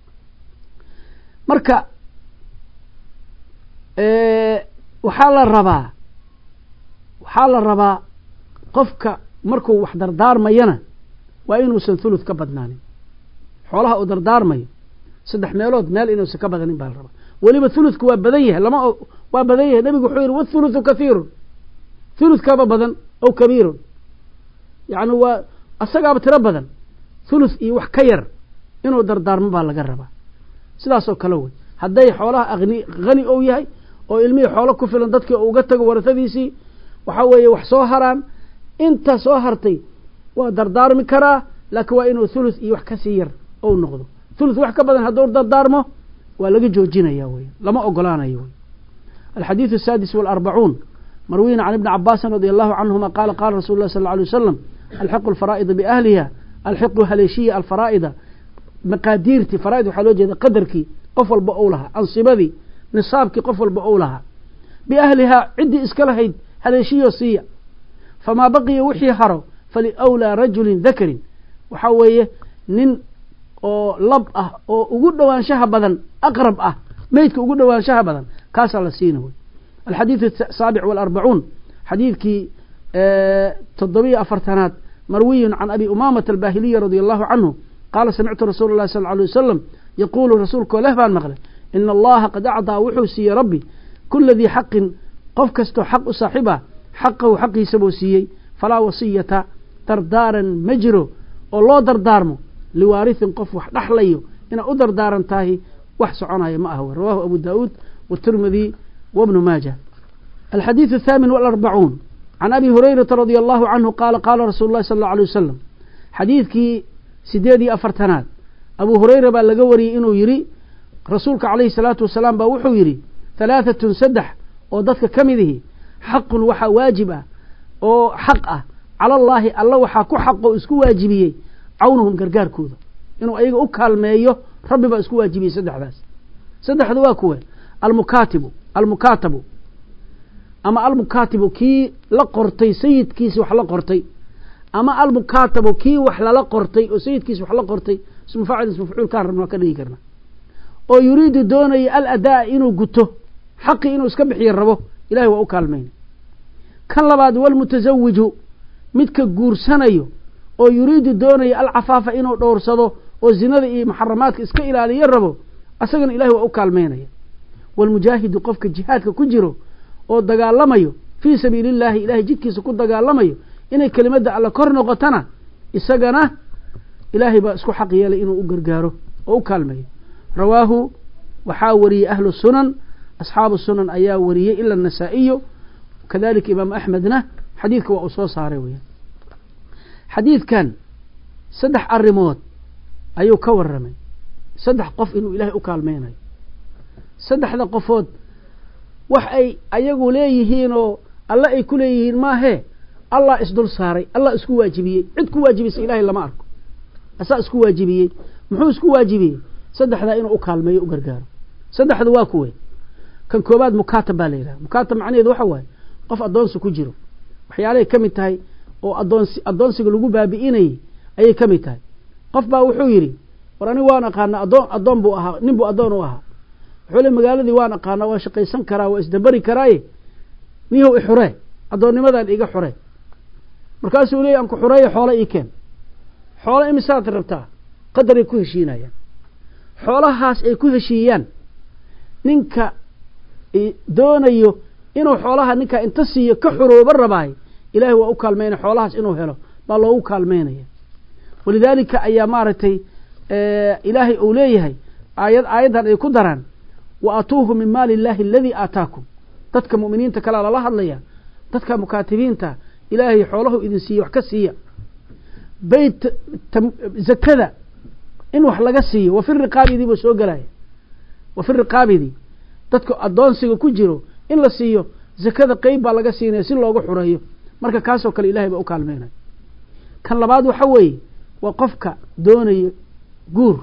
marka waxaa la rabaa waxaa la rabaa qofka markuu wax dardaarmayana waa inuusan thuluth ka badnaanin xoolaha uu dardaarmayo saddex meelood meel inuusan ka badanin baa la rabaa weliba thuluthku waa badan yahay lama waa badan yahay nebigu wuxuu yidhi wathuluthu kathiirun thuluthkaaba badan ow kabiirun yacni waa asagaaba tiro badan thuluth iyo wax ka yar inuu dardaarmo baa laga rabaa sidaasoo kale wey hadday xoolaha ani hani ou yahay oo ilmihii xoolo ku filan dadkii uga tago warasadiisii waxaa weeye wax soo haraan inta soo hartay waa dardaarmi karaa laakiin waa inuu thuluth iyo wax kasii yar ou noqdo thuluth wax ka badan hadduu dardaarmo waa laga joojinaya wey lama ogolaanayo wey alxadiiث السادس والأربعون marwiina can ibni cabaasin radي allahu canهuma qaala qaala rasul اlah sal ه alيه wasalam alxiqu alfaraa'ida biahliha alxiqu haleeshiya alfaraa'ida maqaadiirtii faraa'id waxaa loo jeeda qadarkii qof walba ou lahaa ansibadii nisaabkii qof walba ou lahaa biahlihaa ciddii iska lahayd haleeshiyo siiya famaa baqiya wixii haro faliwlaa rajulin dakarin waxaa weeye nin oo lab ah oo ugu dhowaanshaha badan aqrab ah meydka ugu dhowaanshaha badan kaasaa la siina wey alxadiidu asaabic waalarbacuun xadiidkii toddobiyo afartanaad marwiyun can abi umaamata albaahiliyi radia allahu canhu qaala samictu rasuula اllahi sal ly wasalam yaquulu rasuulkoo leh baan maqlay ina allaha qad acdaa wuxuu siiyey rabbi kula dii xaqin qof kastoo xaq u saaxiib ah xaqahu xaqiisa buu siiyey falaa wasiyata dardaaran ma jiro oo loo dardaarmo liwaarihin qof wax dhaxlayo inaad u dardaaran tahay wax soconaya ma ah w rawahu abu daauud wاtirmidi wbnu maaja alxadiiث athaamin walarbacuun can abi hurayrata radia allahu canhu qaala qaala rasuulu llahi sal اllau alay wasalam xadiidkii sideed iyo afartanaad abu hurayra baa laga wariyey inuu yidhi rasuulka calayhi salaatu wasalaam baa wuxuu yidhi halaahatun saddex oo dadka ka mid ihi xaqun waxaa waajib ah oo xaq ah cala allaahi alla waxaa ku xaqoo isku waajibiyey cawnuhum gargaarkooda inuu ayaga u kaalmeeyo rabbi baa isku waajibiyey saddexdaas saddexda waa kuwe almukaatibu almukaatabu ama almukaatibu kii la qortay sayidkiisi wax la qortay ama almukaatabu kii wax lala qortay oo sayidkiisi wax la qortay ismu faacil ismu mafcuul kaan rabna waa ka dhigi karna oo yuriidu doonaya aladaa inuu guto xaqii inuu iska bixiyo rabo ilahay waa u kaalmayna kan labaad walmutasawiju midka guursanayo oo yuriidu doonaya alcafaafa inuu dhowrsado oo zinada iyo muxaramaadka iska ilaaliyo rabo asagana ilahay waa u kaalmaynaya walmujaahidu qofka jihaadka ku jiro oo dagaalamayo fii sabiili illaahi ilahay jidkiisa ku dagaalamayo inay kelimadda alla kor noqotana isagana ilaahay baa isku xaq yeelay inuu u gargaaro oo u kaalmayo rawaahu waxaa wariyey ahlu sunan asxaabu sunan ayaa wariyey ila anasaa'iyu kadalika imaamu axmedna xadiidka waa uu soo saaray weya xadiidkan saddex arrimood ayuu ka warramay saddex qof inuu ilaahay u kaalmaynayo saddexda qofood wax ay ayagu leeyihiinoo alla ay ku leeyihiin maahee allah isdul saaray allah isku waajibiyey cid ku waajibisa ilahay lama arko asaa isku waajibiyey muxuu isku waajibiyey saddexdaa inuu u kaalmeeyo u gargaaro saddexda waa kuwe kan koobaad mukaatab baa la yidhaha mukaatab macnaheedu waxa waaye qof addoonsi ku jiro waxyaalahay ka mid tahay oo adoonsi addoonsiga lagu baabi'inayay ayay ka mid tahay qof baa wuxuu yidhi war anigu waan aqaana adoon addoon buu ahaa nin buu addoon u ahaa wuxuu le magaaladii waan aqaanaa waan shaqaysan karaa waa isdabari karaaye niyow i xuree addoonnimadaan iga xuree markaasuu leeyay aan ku xureeyo xoolo ii keen xoolo imisaad rabtaa qadaray ku heshiinayaan xoolahaas ay ku heshiiyaan ninka doonayo inuu xoolaha ninkaa inta siiyo ka xurooba rabaayo ilaahay waa u kaalmaynaya xoolahaas inuu helo baa loogu kaalmaynaya walidaalika ayaa maaragtay ilaahay uu leeyahay aayad aayaddan ay ku daraan wa atuuhu min maali illaahi aladii aataakum dadka mu'miniinta kalea lala hadlaya dadka mukaatibiinta ilaahay xoolahu idin siiye wax ka siiya bayt zakada in wax laga siiyo wa fi riqaabidii buu soo gelaya wa fi riqaabidii dadka addoonsiga ku jiro in la siiyo zakada qeyb baa laga siinaya si loogu xureeyo marka kaasoo kale ilahay baa u kaalmeynaya kan labaad waxa weeye waa qofka doonayo guur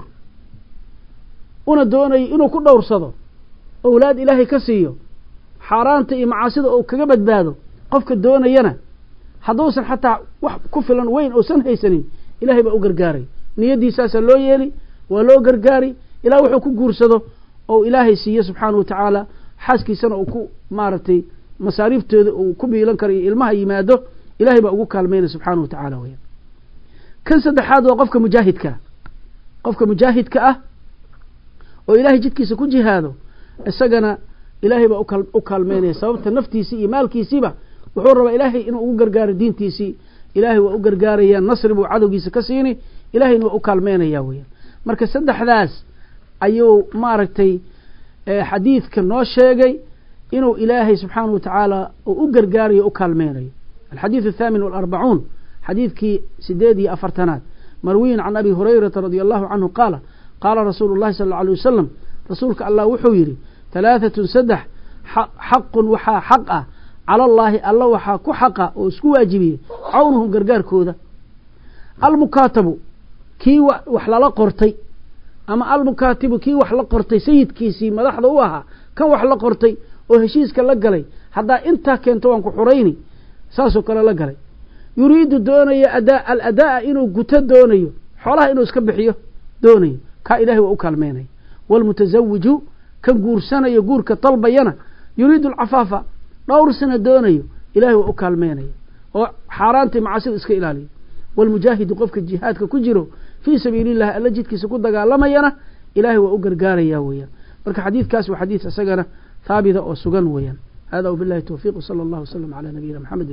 una doonayo inuu ku dhowrsado owlaad ilaahay ka siiyo xaaraanta iyo macaasida oo kaga badbaado qofka doonayana hadduusan xataa wax ku filan weyn uusan haysanin ilahay baa u gargaaray niyaddiisaasaa loo yeeli waa loo gargaari ilaa wuxuu ku guursado oo ilaahay siiye subxaanahu wa tacaala xaaskiisana uu ku maaragtay masaariiftooda uu ku biilan karo iyo ilmaha yimaado ilahay baa ugu kaalmaynaya subxaanahu wa tacaala weya kan saddexaad waa qofka mujaahidkaa qofka mujaahidka ah oo ilaahay jidkiisa ku jihaado isagana ilaahay baa u kaalmaynaya sababta naftiisii iyo maalkiisiiba wuxuu rabaa ilaahay inuu ugu gargaaro diintiisii ilaahay waa u gargaaraya nasri buu cadowgiisa ka siini ilaahayna waa u kaalmaynaya weya marka saddexdaas ayuu maaragtay xadiidka noo sheegay inuu ilaahay subxaanahu wa tacaala uu u gargaarayo u kaalmeynayo alxadiiث الthaamin والarbacuun xadiidkii sideed iyo afartanaad marwiyin can abi hurayrata radi allahu canhu qaala qaala rasuulu اllahi sal اlه alيه wasalam rasuulka allah wuxuu yidhi halaaثatun saddex xaqun waxaa xaq ah cala allaahi alla waxaa ku xaqa oo isku waajibiyey cawnuhum gargaarkooda almukaatabu kii wax lala qortay ama almukaatibu kii wax la qortay sayidkiisii madaxda u ahaa kan wax la qortay oo heshiiska la galay haddaa intaa keento waan ku xurayni saasoo kale la galay yuriidu doonayo adaa aladaa inuu guto doonayo xoolaha inuu iska bixiyo doonayo kaa ilaahay waa u kaalmeynaya waalmutasawiju kan guursanayo guurka dalbayana yuriidu alcafaafa dhowr sana doonayo ilaahay waa u kaalmeynaya oo xaaraantii macasida iska ilaaliyo waalmujaahidu qofka jihaadka ku jiro fii sabiili illahi alla jidkiisa ku dagaalamayana ilaahay waa u gargaaraya weeyaan marka xadiidkaas waa xadiid isagana haabita oo sugan weeyaan hada wabillahi tawfiiq sala allahu wasalam calaa nabiyina maxamed